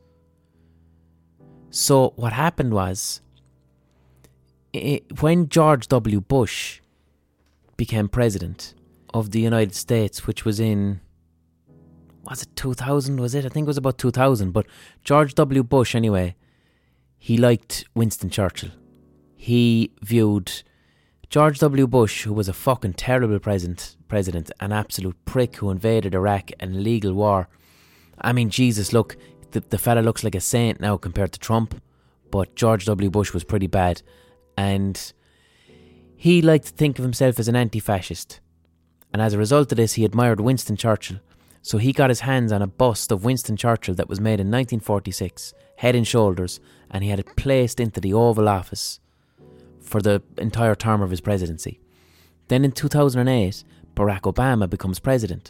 So what happened was, it, when George W. Bush became president of the United States, which was in, was it two thousand, was it? I think it was about two thousand, but George W. Bush anyway, he liked Winston Churchill. He viewed George W. Bush, who was a fucking terrible president, president, an absolute prick who invaded Iraq, an illegal war. I mean, Jesus, look, the, the fella looks like a saint now compared to Trump, but George W. Bush was pretty bad. And he liked to think of himself as an anti-fascist. And as a result of this, he admired Winston Churchill. So he got his hands on a bust of Winston Churchill that was made in nineteen forty-six, head and shoulders, and he had it placed into the Oval Office for the entire term of his presidency. Then in two thousand eight, Barack Obama becomes president.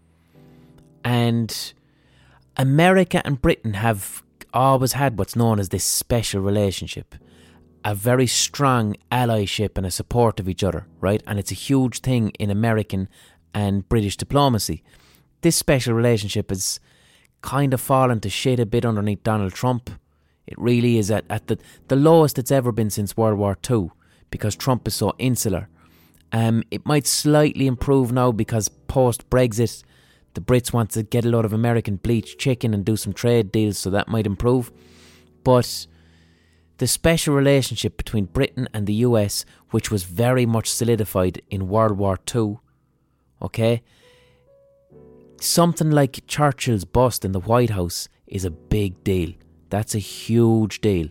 And America and Britain have always had what's known as this special relationship. A very strong allyship and a support of each other, right? And it's a huge thing in American and British diplomacy. This special relationship has kind of fallen to shit a bit underneath Donald Trump. It really is at, at the, the lowest it's ever been since World War Two, because Trump is so insular. Um, it might slightly improve now because post-Brexit, the Brits want to get a lot of American bleached chicken and do some trade deals, so that might improve. But the special relationship between Britain and the U S, which was very much solidified in World War Two, okay? Something like Churchill's bust in the White House is a big deal. That's a huge deal.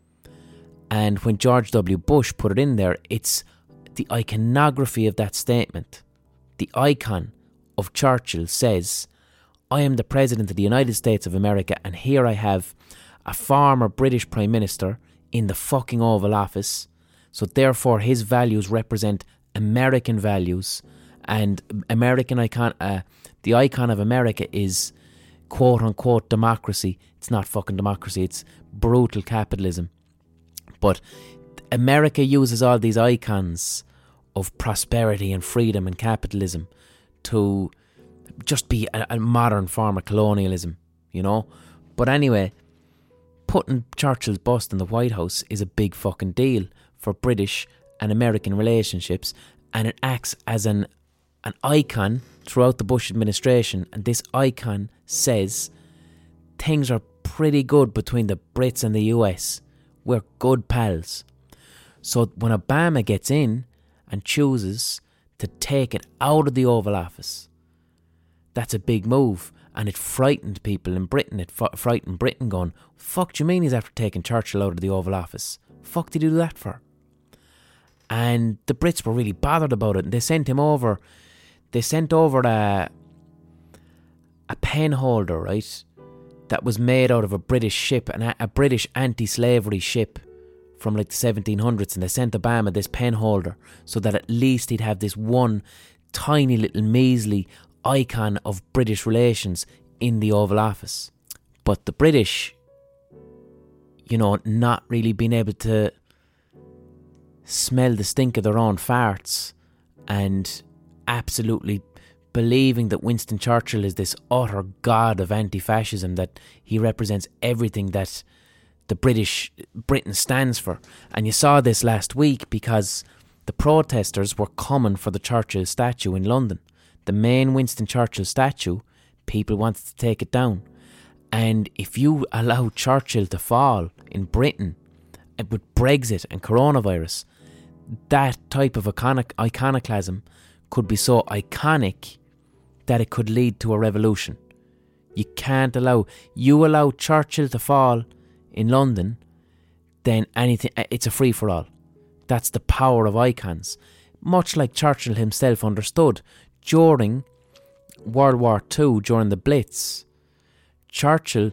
And when George W. Bush put it in there, it's the iconography of that statement. The icon of Churchill says, I am the President of the United States of America, and here I have a former British Prime Minister in the fucking Oval Office. So therefore his values represent American values, and American icon, uh, the icon of America is quote unquote democracy. It's not fucking democracy, it's brutal capitalism. But America uses all these icons of prosperity and freedom and capitalism to just be a, a modern form of colonialism, you know? But anyway, putting Churchill's bust in the White House is a big fucking deal for British and American relationships, and it acts as an an icon throughout the Bush administration, and this icon says things are pretty good between the Brits and the U S. We're good pals. So when Obama gets in and chooses to take it out of the Oval Office, that's a big move, and it frightened people in Britain. It f- frightened Britain going, fuck do you mean he's after taking Churchill out of the Oval Office? Fuck did he do that for? And the Brits were really bothered about it, and they sent him over they sent over a a pen holder, right, that was made out of a British ship, an, a British anti-slavery ship from like the seventeen hundreds, and they sent Obama this pen holder so that at least he'd have this one tiny little measly icon of British relations in the Oval Office. But the British, you know, not really being able to smell the stink of their own farts and absolutely believing that Winston Churchill is this utter god of anti-fascism, that he represents everything that the British Britain stands for. And you saw this last week because the protesters were coming for the Churchill statue in London. The main Winston Churchill statue, people wanted to take it down. And if you allow Churchill to fall in Britain with Brexit and coronavirus, that type of iconic, iconoclasm could be so iconic that it could lead to a revolution. You can't allow, you allow Churchill to fall in London, then anything, it's a free-for-all. That's the power of icons. Much like Churchill himself understood during World War Two, during the Blitz. Churchill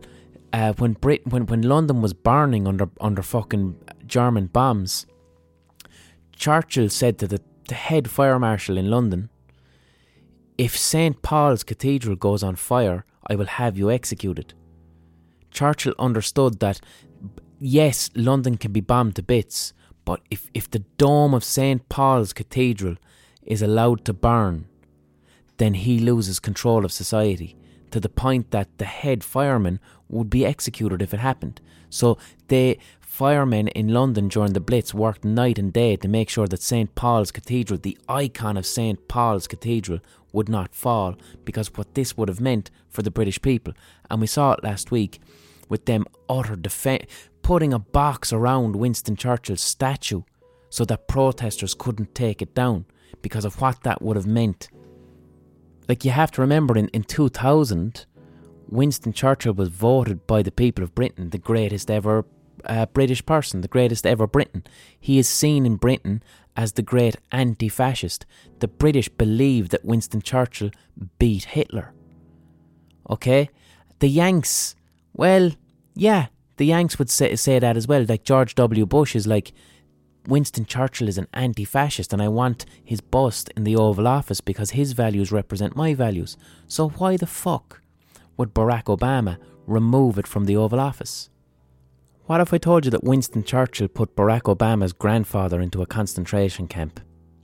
uh, when Britain, when when London was burning under under fucking German bombs, Churchill said to the, the head fire marshal in London, "If Saint Paul's Cathedral goes on fire, I will have you executed." Churchill understood that, yes, London can be bombed to bits, but if, if the dome of Saint Paul's Cathedral is allowed to burn, then he loses control of society, to the point that the head fireman would be executed if it happened. So the firemen in London during the Blitz worked night and day to make sure that Saint Paul's Cathedral, the icon of Saint Paul's Cathedral, would not fall, because what this would have meant for the British people. And we saw it last week with them utter defense, putting a box around Winston Churchill's statue so that protesters couldn't take it down, because of what that would have meant. Like, you have to remember, in, in two thousand, Winston Churchill was voted by the people of Britain the greatest ever uh, British person, the greatest ever Briton. He is seen in Britain as the great anti-fascist. The British believe that Winston Churchill beat Hitler. Okay? The Yanks, well, yeah, the Yanks would say, say that as well. Like, George W. Bush is like, Winston Churchill is an anti-fascist and I want his bust in the Oval Office because his values represent my values. So why the fuck would Barack Obama remove it from the Oval Office? What if I told you that Winston Churchill put Barack Obama's grandfather into a concentration camp?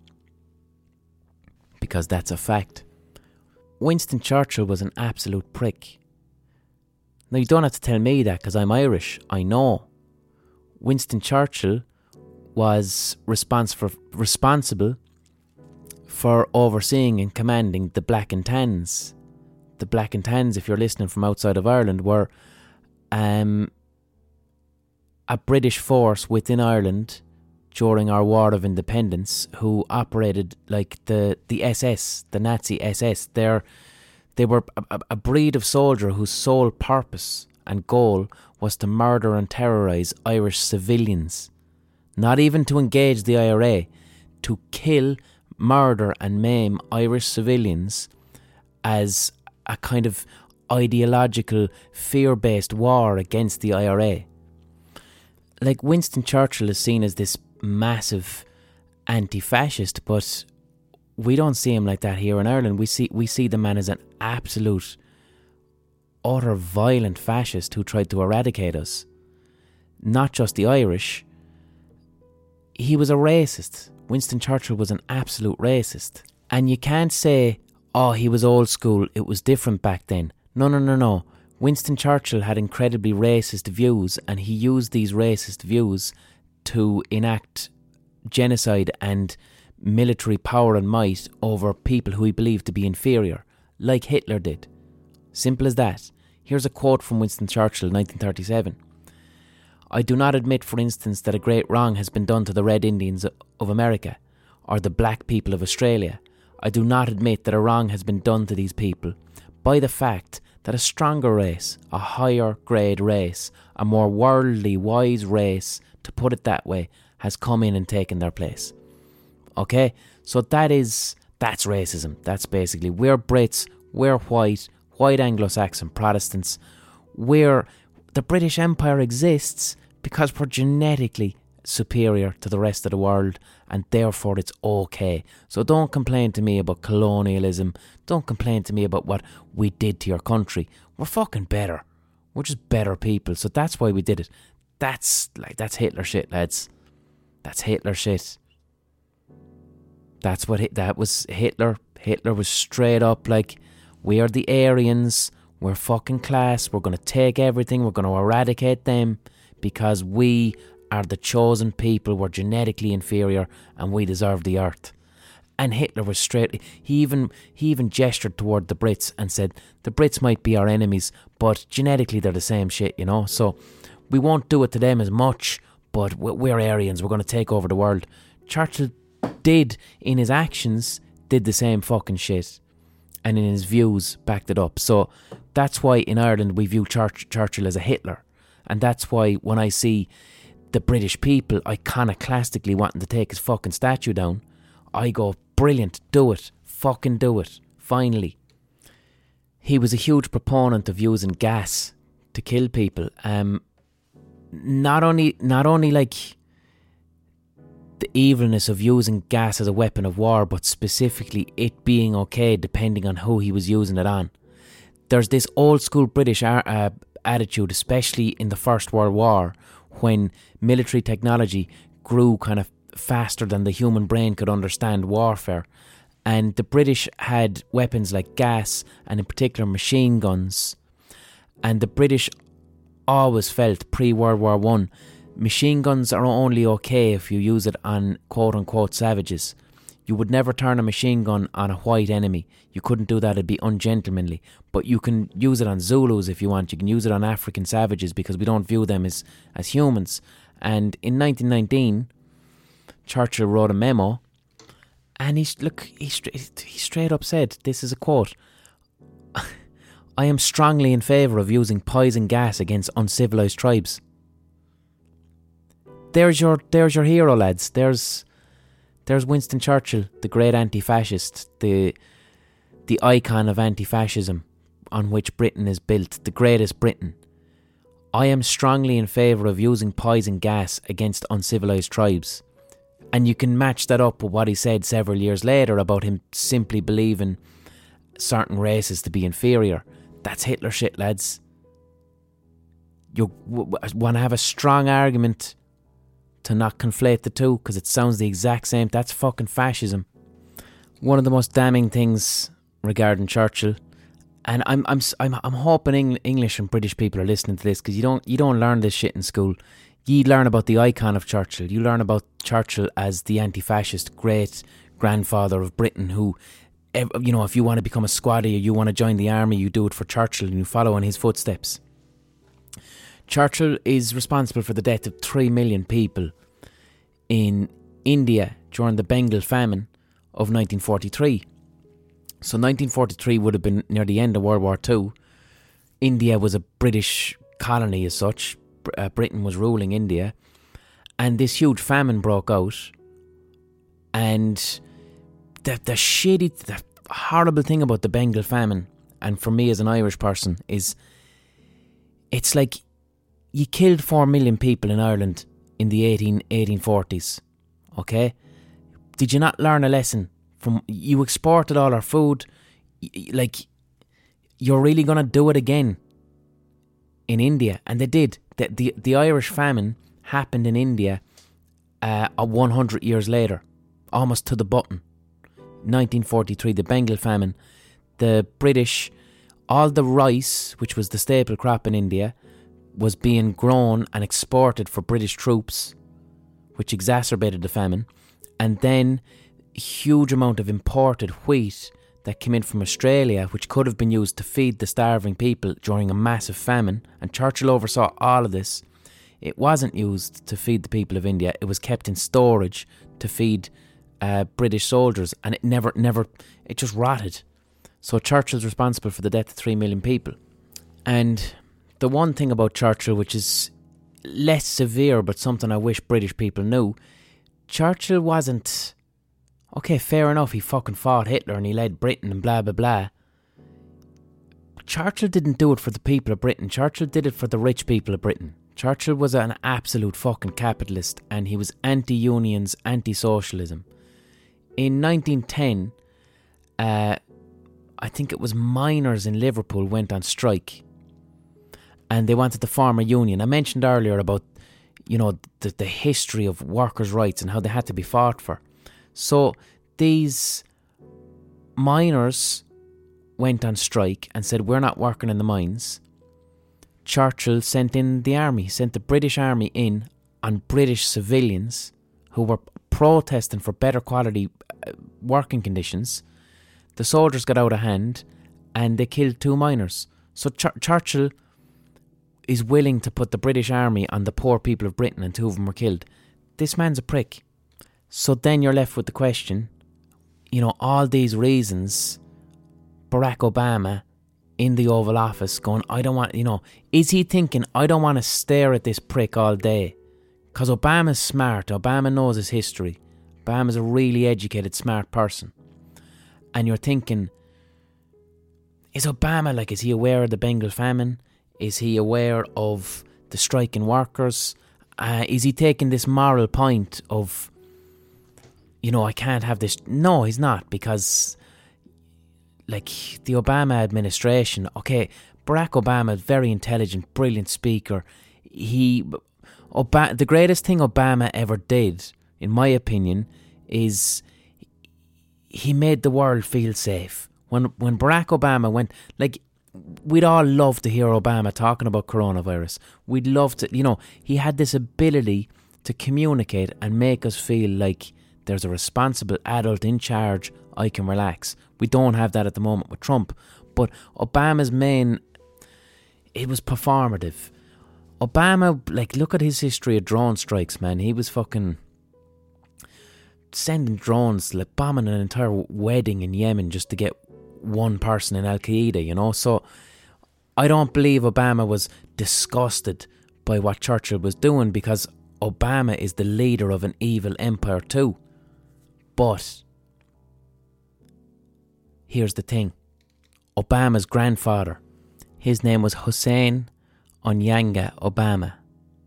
Because that's a fact. Winston Churchill was an absolute prick. Now, you don't have to tell me that because I'm Irish. I know. Winston Churchill was respons- for, responsible for overseeing and commanding the Black and Tans. The Black and Tans, if you're listening from outside of Ireland, were um, a British force within Ireland during our War of Independence who operated like the, the S S, the Nazi S S. They're, they were a, a breed of soldier whose sole purpose and goal was to murder and terrorise Irish civilians. Not even to engage the I R A, to kill, murder and maim Irish civilians as a kind of ideological, fear-based war against the I R A. Like, Winston Churchill is seen as this massive anti-fascist, but we don't see him like that here in Ireland. We see we see the man as an absolute, utter violent fascist who tried to eradicate us. Not just the Irish. He was a racist. Winston Churchill was an absolute racist. And you can't say, oh, he was old school, it was different back then. No, no, no, no. Winston Churchill had incredibly racist views, and he used these racist views to enact genocide and military power and might over people who he believed to be inferior, like Hitler did. Simple as that. Here's a quote from Winston Churchill, nineteen thirty-seven. "I do not admit, for instance, that a great wrong has been done to the Red Indians of America, or the black people of Australia. I do not admit that a wrong has been done to these people by the fact that a stronger race, a higher grade race, a more worldly, wise race, to put it that way, has come in and taken their place." Okay? So that is, that's racism. That's basically, we're Brits, we're white, white Anglo-Saxon Protestants. We're, the British Empire exists because we're genetically superior to the rest of the world, and therefore it's okay. So don't complain to me about colonialism. Don't complain to me about what we did to your country. We're fucking better. We're just better people. So that's why we did it. That's like, that's Hitler shit, lads. That's Hitler shit. That's what, that was Hitler. Hitler was straight up like, we are the Aryans. We're fucking class. We're going to take everything. We're going to eradicate them because we are the chosen people. We're genetically inferior and we deserve the earth. And Hitler was straight. He even he even gestured toward the Brits and said, the Brits might be our enemies, but genetically they're the same shit, you know. So we won't do it to them as much, but we're Aryans. We're going to take over the world. Churchill did, in his actions, did the same fucking shit. And in his views, backed it up. So that's why in Ireland we view Church- Churchill as a Hitler. And that's why when I see the British people iconoclastically wanting to take his fucking statue down, I go, brilliant, do it, fucking do it, finally. He was a huge proponent of using gas to kill people. Um, not only, not only like the evilness of using gas as a weapon of war, but specifically it being okay depending on who he was using it on. There's this old school British uh, attitude, especially in the First World War, when military technology grew kind of faster than the human brain could understand warfare. And the British had weapons like gas and in particular machine guns. And the British always felt pre-World War One, machine guns are only okay if you use it on quote-unquote savages. You would never turn a machine gun on a white enemy. You couldn't do that, it'd be ungentlemanly. But you can use it on Zulus if you want. You can use it on African savages because we don't view them as, as humans. And in nineteen nineteen, Churchill wrote a memo, and he look he straight he straight up said, this is a quote, "I am strongly in favour of using poison gas against uncivilised tribes." There's your there's your hero, lads. There's there's Winston Churchill, the great anti-fascist, the the icon of anti-fascism on which Britain is built, the greatest Britain. I am strongly in favour of using poison gas against uncivilised tribes. And you can match that up with what he said several years later about him simply believing certain races to be inferior. That's Hitler shit, lads. You w- w- want to have a strong argument to not conflate the two because it sounds the exact same. That's fucking fascism. One of the most damning things regarding Churchill, and I'm I'm I'm I'm hoping Eng- English and British people are listening to this because you don't you don't learn this shit in school. You learn about the icon of Churchill. You learn about Churchill as the anti-fascist great grandfather of Britain who, you know, if you want to become a squaddy or you want to join the army, you do it for Churchill and you follow in his footsteps. Churchill is responsible for the death of three million people in India during the Bengal famine of nineteen forty-three. So nineteen forty-three would have been near the end of World War Two. India was a British colony as such. Uh, Britain was ruling India, and this huge famine broke out. And the the shitty, the horrible thing about the Bengal famine, and for me as an Irish person, is it's like you killed four million people in Ireland in the eighteen forties. Okay, did you not learn a lesson from? You exported all our food, like you're really gonna do it again in India, and they did. The, the, the Irish famine happened in India uh, one hundred years later, almost to the button. nineteen forty-three, the Bengal famine. The British, all the rice, which was the staple crop in India, was being grown and exported for British troops, which exacerbated the famine. And then a huge amount of imported wheat that came in from Australia, which could have been used to feed the starving people during a massive famine. And Churchill oversaw all of this. It wasn't used to feed the people of India. It was kept in storage to feed uh, British soldiers, and it never, never, it just rotted. So Churchill's responsible for the death of three million people. And the one thing about Churchill, which is less severe, but something I wish British people knew, Churchill wasn't... Okay, fair enough, he fucking fought Hitler and he led Britain and blah, blah, blah. Churchill didn't do it for the people of Britain. Churchill did it for the rich people of Britain. Churchill was an absolute fucking capitalist, and he was anti-unions, anti-socialism. In nineteen ten, uh, I think it was miners in Liverpool went on strike. And they wanted to form a union. I mentioned earlier about, you know, the, the history of workers' rights and how they had to be fought for. So these miners went on strike and said, we're not working in the mines. Churchill sent in the army, sent the British army in on British civilians who were protesting for better quality working conditions. The soldiers got out of hand and they killed two miners. So Ch- Churchill is willing to put the British army on the poor people of Britain, and two of them were killed. This man's a prick. So then you're left with the question, you know, all these reasons, Barack Obama in the Oval Office going, I don't want, you know, is he thinking, I don't want to stare at this prick all day? Because Obama's smart, Obama knows his history. Obama's a really educated, smart person. And you're thinking, is Obama, like, is he aware of the Bengal famine? Is he aware of the striking workers? Uh, is he taking this moral point of, you know, I can't have this? No, he's not, because, like, the Obama administration, okay, Barack Obama, very intelligent, brilliant speaker. He, Obama, the greatest thing Obama ever did, in my opinion, is he made the world feel safe. When when Barack Obama went, like, we'd all love to hear Obama talking about coronavirus. We'd love to, you know, he had this ability to communicate and make us feel like there's a responsible adult in charge. I can relax. We don't have that at the moment with Trump. But Obama's main, it was performative. Obama, like, look at his history of drone strikes, man. He was fucking sending drones, like bombing an entire wedding in Yemen just to get one person in Al-Qaeda, you know. So I don't believe Obama was disgusted by what Churchill was doing, because Obama is the leader of an evil empire too. But here's the thing. Obama's grandfather, his name was Hussein Onyenga Obama.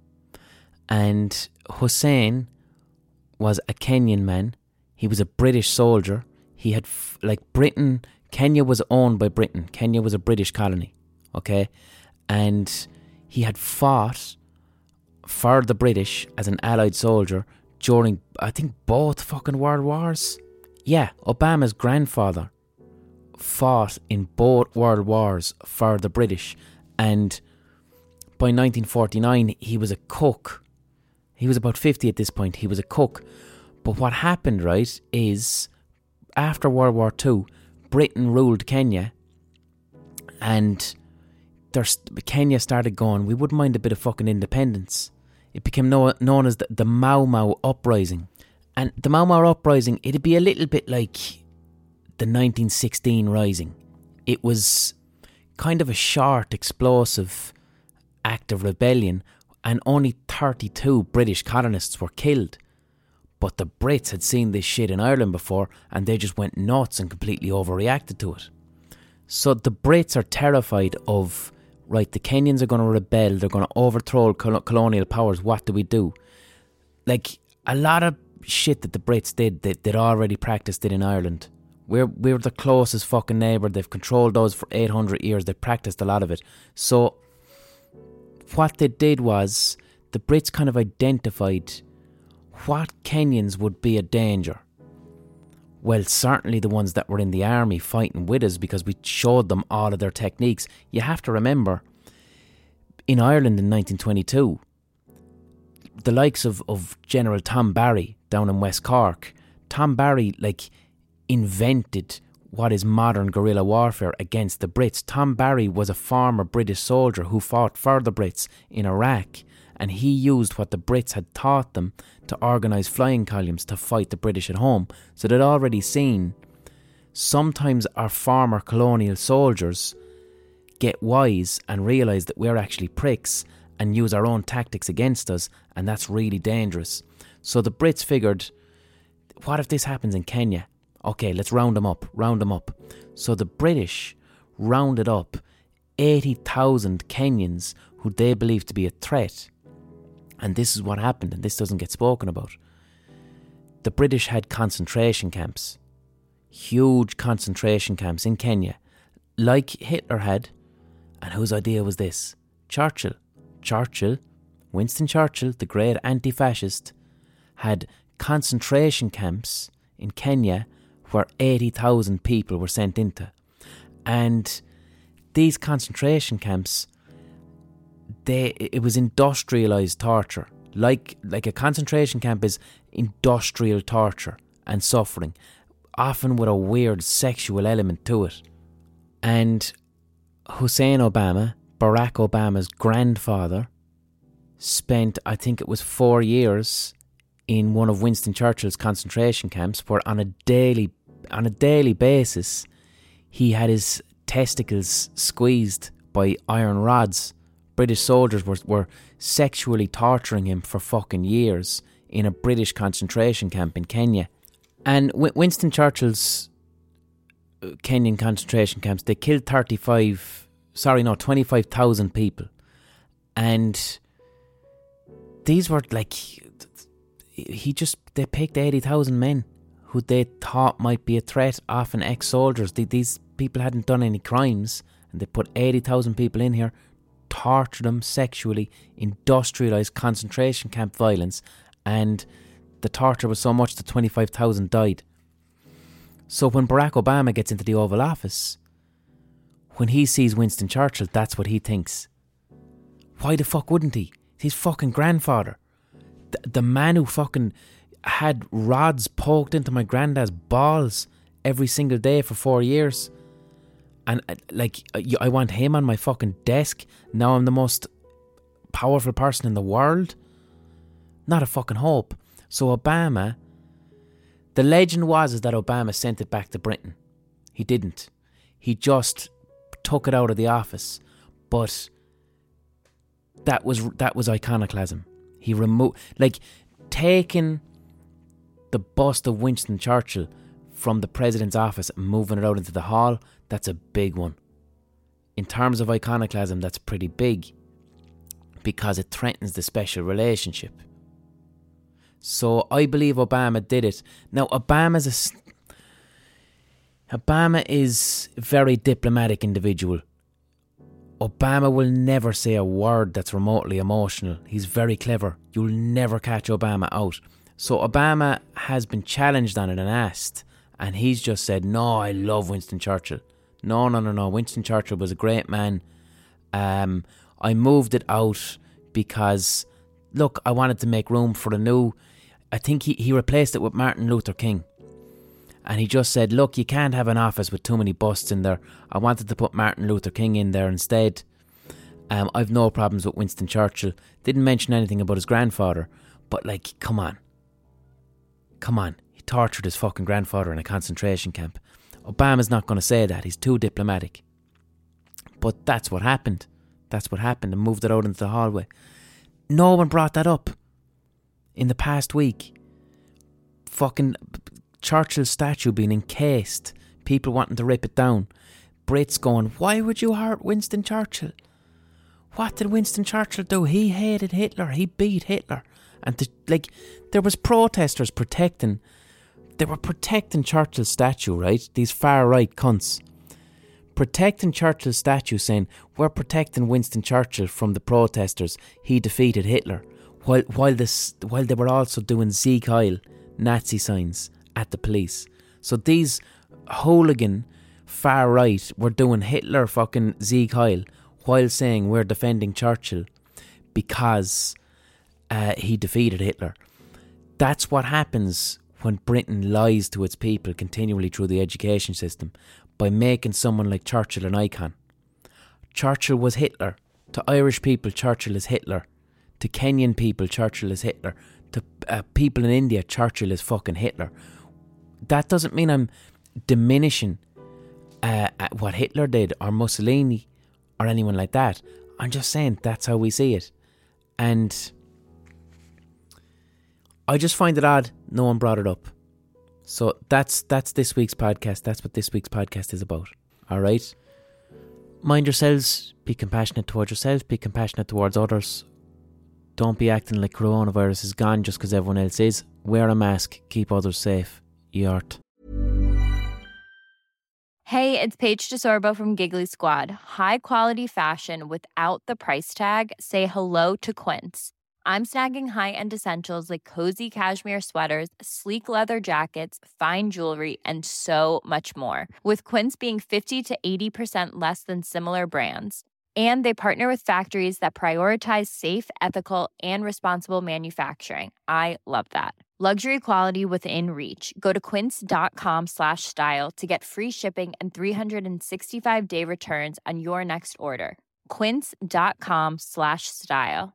And Hussein was a Kenyan man. He was a British soldier. He had, f- like Britain, Kenya was owned by Britain. Kenya was a British colony, okay? And he had fought for the British as an allied soldier during, I think, both fucking world wars. Yeah, Obama's grandfather fought in both world wars for the British, and by nineteen forty-nine he was a cook. He was about fifty at this point. He was a cook. But what happened, right, is after World War Two, Britain ruled Kenya, and there's, Kenya started going, we wouldn't mind a bit of fucking independence. It became know, known as the, the Mau Mau Uprising. And the Mau Mau Uprising, it'd be a little bit like the nineteen sixteen Rising. It was kind of a short, explosive act of rebellion, and only thirty-two British colonists were killed. But the Brits had seen this shit in Ireland before, and they just went nuts and completely overreacted to it. So the Brits are terrified of, right, the Kenyans are going to rebel, they're going to overthrow col- colonial powers, what do we do? Like, a lot of shit that the Brits did, they, they'd already practiced it in Ireland. We're, we're the closest fucking neighbour, they've controlled us for eight hundred years, they practiced a lot of it. So what they did was, the Brits kind of identified what Kenyans would be a danger. Well, certainly the ones that were in the army fighting with us, because we showed them all of their techniques. You have to remember, in Ireland in nineteen twenty-two, the likes of, of General Tom Barry down in West Cork, Tom Barry, like, invented what is modern guerrilla warfare against the Brits. Tom Barry was a former British soldier who fought for the Brits in Iraq, and he used what the Brits had taught them to organise flying columns to fight the British at home. So they'd already seen, sometimes our former colonial soldiers get wise and realise that we're actually pricks and use our own tactics against us, and that's really dangerous. So the Brits figured, what if this happens in Kenya? Okay, let's round them up, round them up. So the British rounded up eighty thousand Kenyans who they believed to be a threat. And this is what happened, and this doesn't get spoken about. The British had concentration camps, huge concentration camps in Kenya, like Hitler had. And whose idea was this? Churchill. Churchill, Winston Churchill, the great anti-fascist, had concentration camps in Kenya where eighty thousand people were sent into. And these concentration camps, they it was industrialised torture. Like like a concentration camp is industrial torture and suffering, often with a weird sexual element to it. And Hussein Obama, Barack Obama's grandfather, spent, I think it was four years in one of Winston Churchill's concentration camps, where on a daily on a daily basis he had his testicles squeezed by iron rods. British soldiers were, were sexually torturing him for fucking years in a British concentration camp in Kenya. And w- Winston Churchill's Kenyan concentration camps, they killed thirty-five Sorry, no, twenty-five thousand people. And these were like, he just, they picked eighty thousand men who they thought might be a threat, often ex-soldiers. These people hadn't done any crimes, and they put eighty thousand people in here, tortured them sexually, industrialised concentration camp violence, and the torture was so much that twenty-five thousand died. So when Barack Obama gets into the Oval Office, when he sees Winston Churchill, that's what he thinks. Why the fuck wouldn't he? His fucking grandfather. The, the man who fucking had rods poked into my granddad's balls every single day for four years. And uh, like, I want him on my fucking desk. Now I'm the most powerful person in the world. Not a fucking hope. So Obama, the legend was is that Obama sent it back to Britain. He didn't. He just took it out of the office. But that was that was iconoclasm. He removed, like, taking the bust of Winston Churchill from the president's office and moving it out into the hall. That's a big one. In terms of iconoclasm, that's pretty big because it threatens the special relationship. So I believe Obama did it. Now, Obama's a Obama is a very diplomatic individual. Obama will never say a word that's remotely emotional. He's very clever. You'll never catch Obama out. So Obama has been challenged on it and asked, and he's just said, no, I love Winston Churchill. No, no, no, no. Winston Churchill was a great man. Um, I moved it out because, look, I wanted to make room for a new... I think he, he replaced it with Martin Luther King. And he just said, look, you can't have an office with too many busts in there. I wanted to put Martin Luther King in there instead. Um, I've no problems with Winston Churchill. Didn't mention anything about his grandfather. But, like, come on. Come on. He tortured his fucking grandfather in a concentration camp. Obama's not going to say that. He's too diplomatic. But that's what happened. That's what happened, and moved it out into the hallway. No one brought that up in the past week. Fucking Churchill's statue being encased. People wanting to rip it down. Brits going, why would you hurt Winston Churchill? What did Winston Churchill do? He hated Hitler. He beat Hitler. And to, like, there was protesters protecting... They were protecting Churchill's statue, right? These far-right cunts. Protecting Churchill's statue, saying, we're protecting Winston Churchill from the protesters. He defeated Hitler. While while this while they were also doing Sieg Heil Nazi signs at the police. So these hooligan far-right were doing Hitler fucking Sieg Heil while saying we're defending Churchill because uh, he defeated Hitler. That's what happens when Britain lies to its people continually through the education system by making someone like Churchill an icon. Churchill was Hitler. To Irish people, Churchill is Hitler. To Kenyan people, Churchill is Hitler. To uh, people in India, Churchill is fucking Hitler. That doesn't mean I'm diminishing uh, what Hitler did or Mussolini or anyone like that. I'm just saying that's how we see it. And I just find it odd no one brought it up. So that's that's this week's podcast. That's what this week's podcast is about. All right? Mind yourselves. Be compassionate towards yourselves. Be compassionate towards others. Don't be acting like coronavirus is gone just because everyone else is. Wear a mask. Keep others safe. Yart. Hey, it's Paige DeSorbo from Giggly Squad. High quality fashion without the price tag. Say hello to Quince. I'm snagging high-end essentials like cozy cashmere sweaters, sleek leather jackets, fine jewelry, and so much more. With Quince being fifty to eighty percent less than similar brands. And they partner with factories that prioritize safe, ethical, and responsible manufacturing. I love that. Luxury quality within reach. Go to quince.com slash style to get free shipping and three sixty-five day returns on your next order. Quince.com slash style.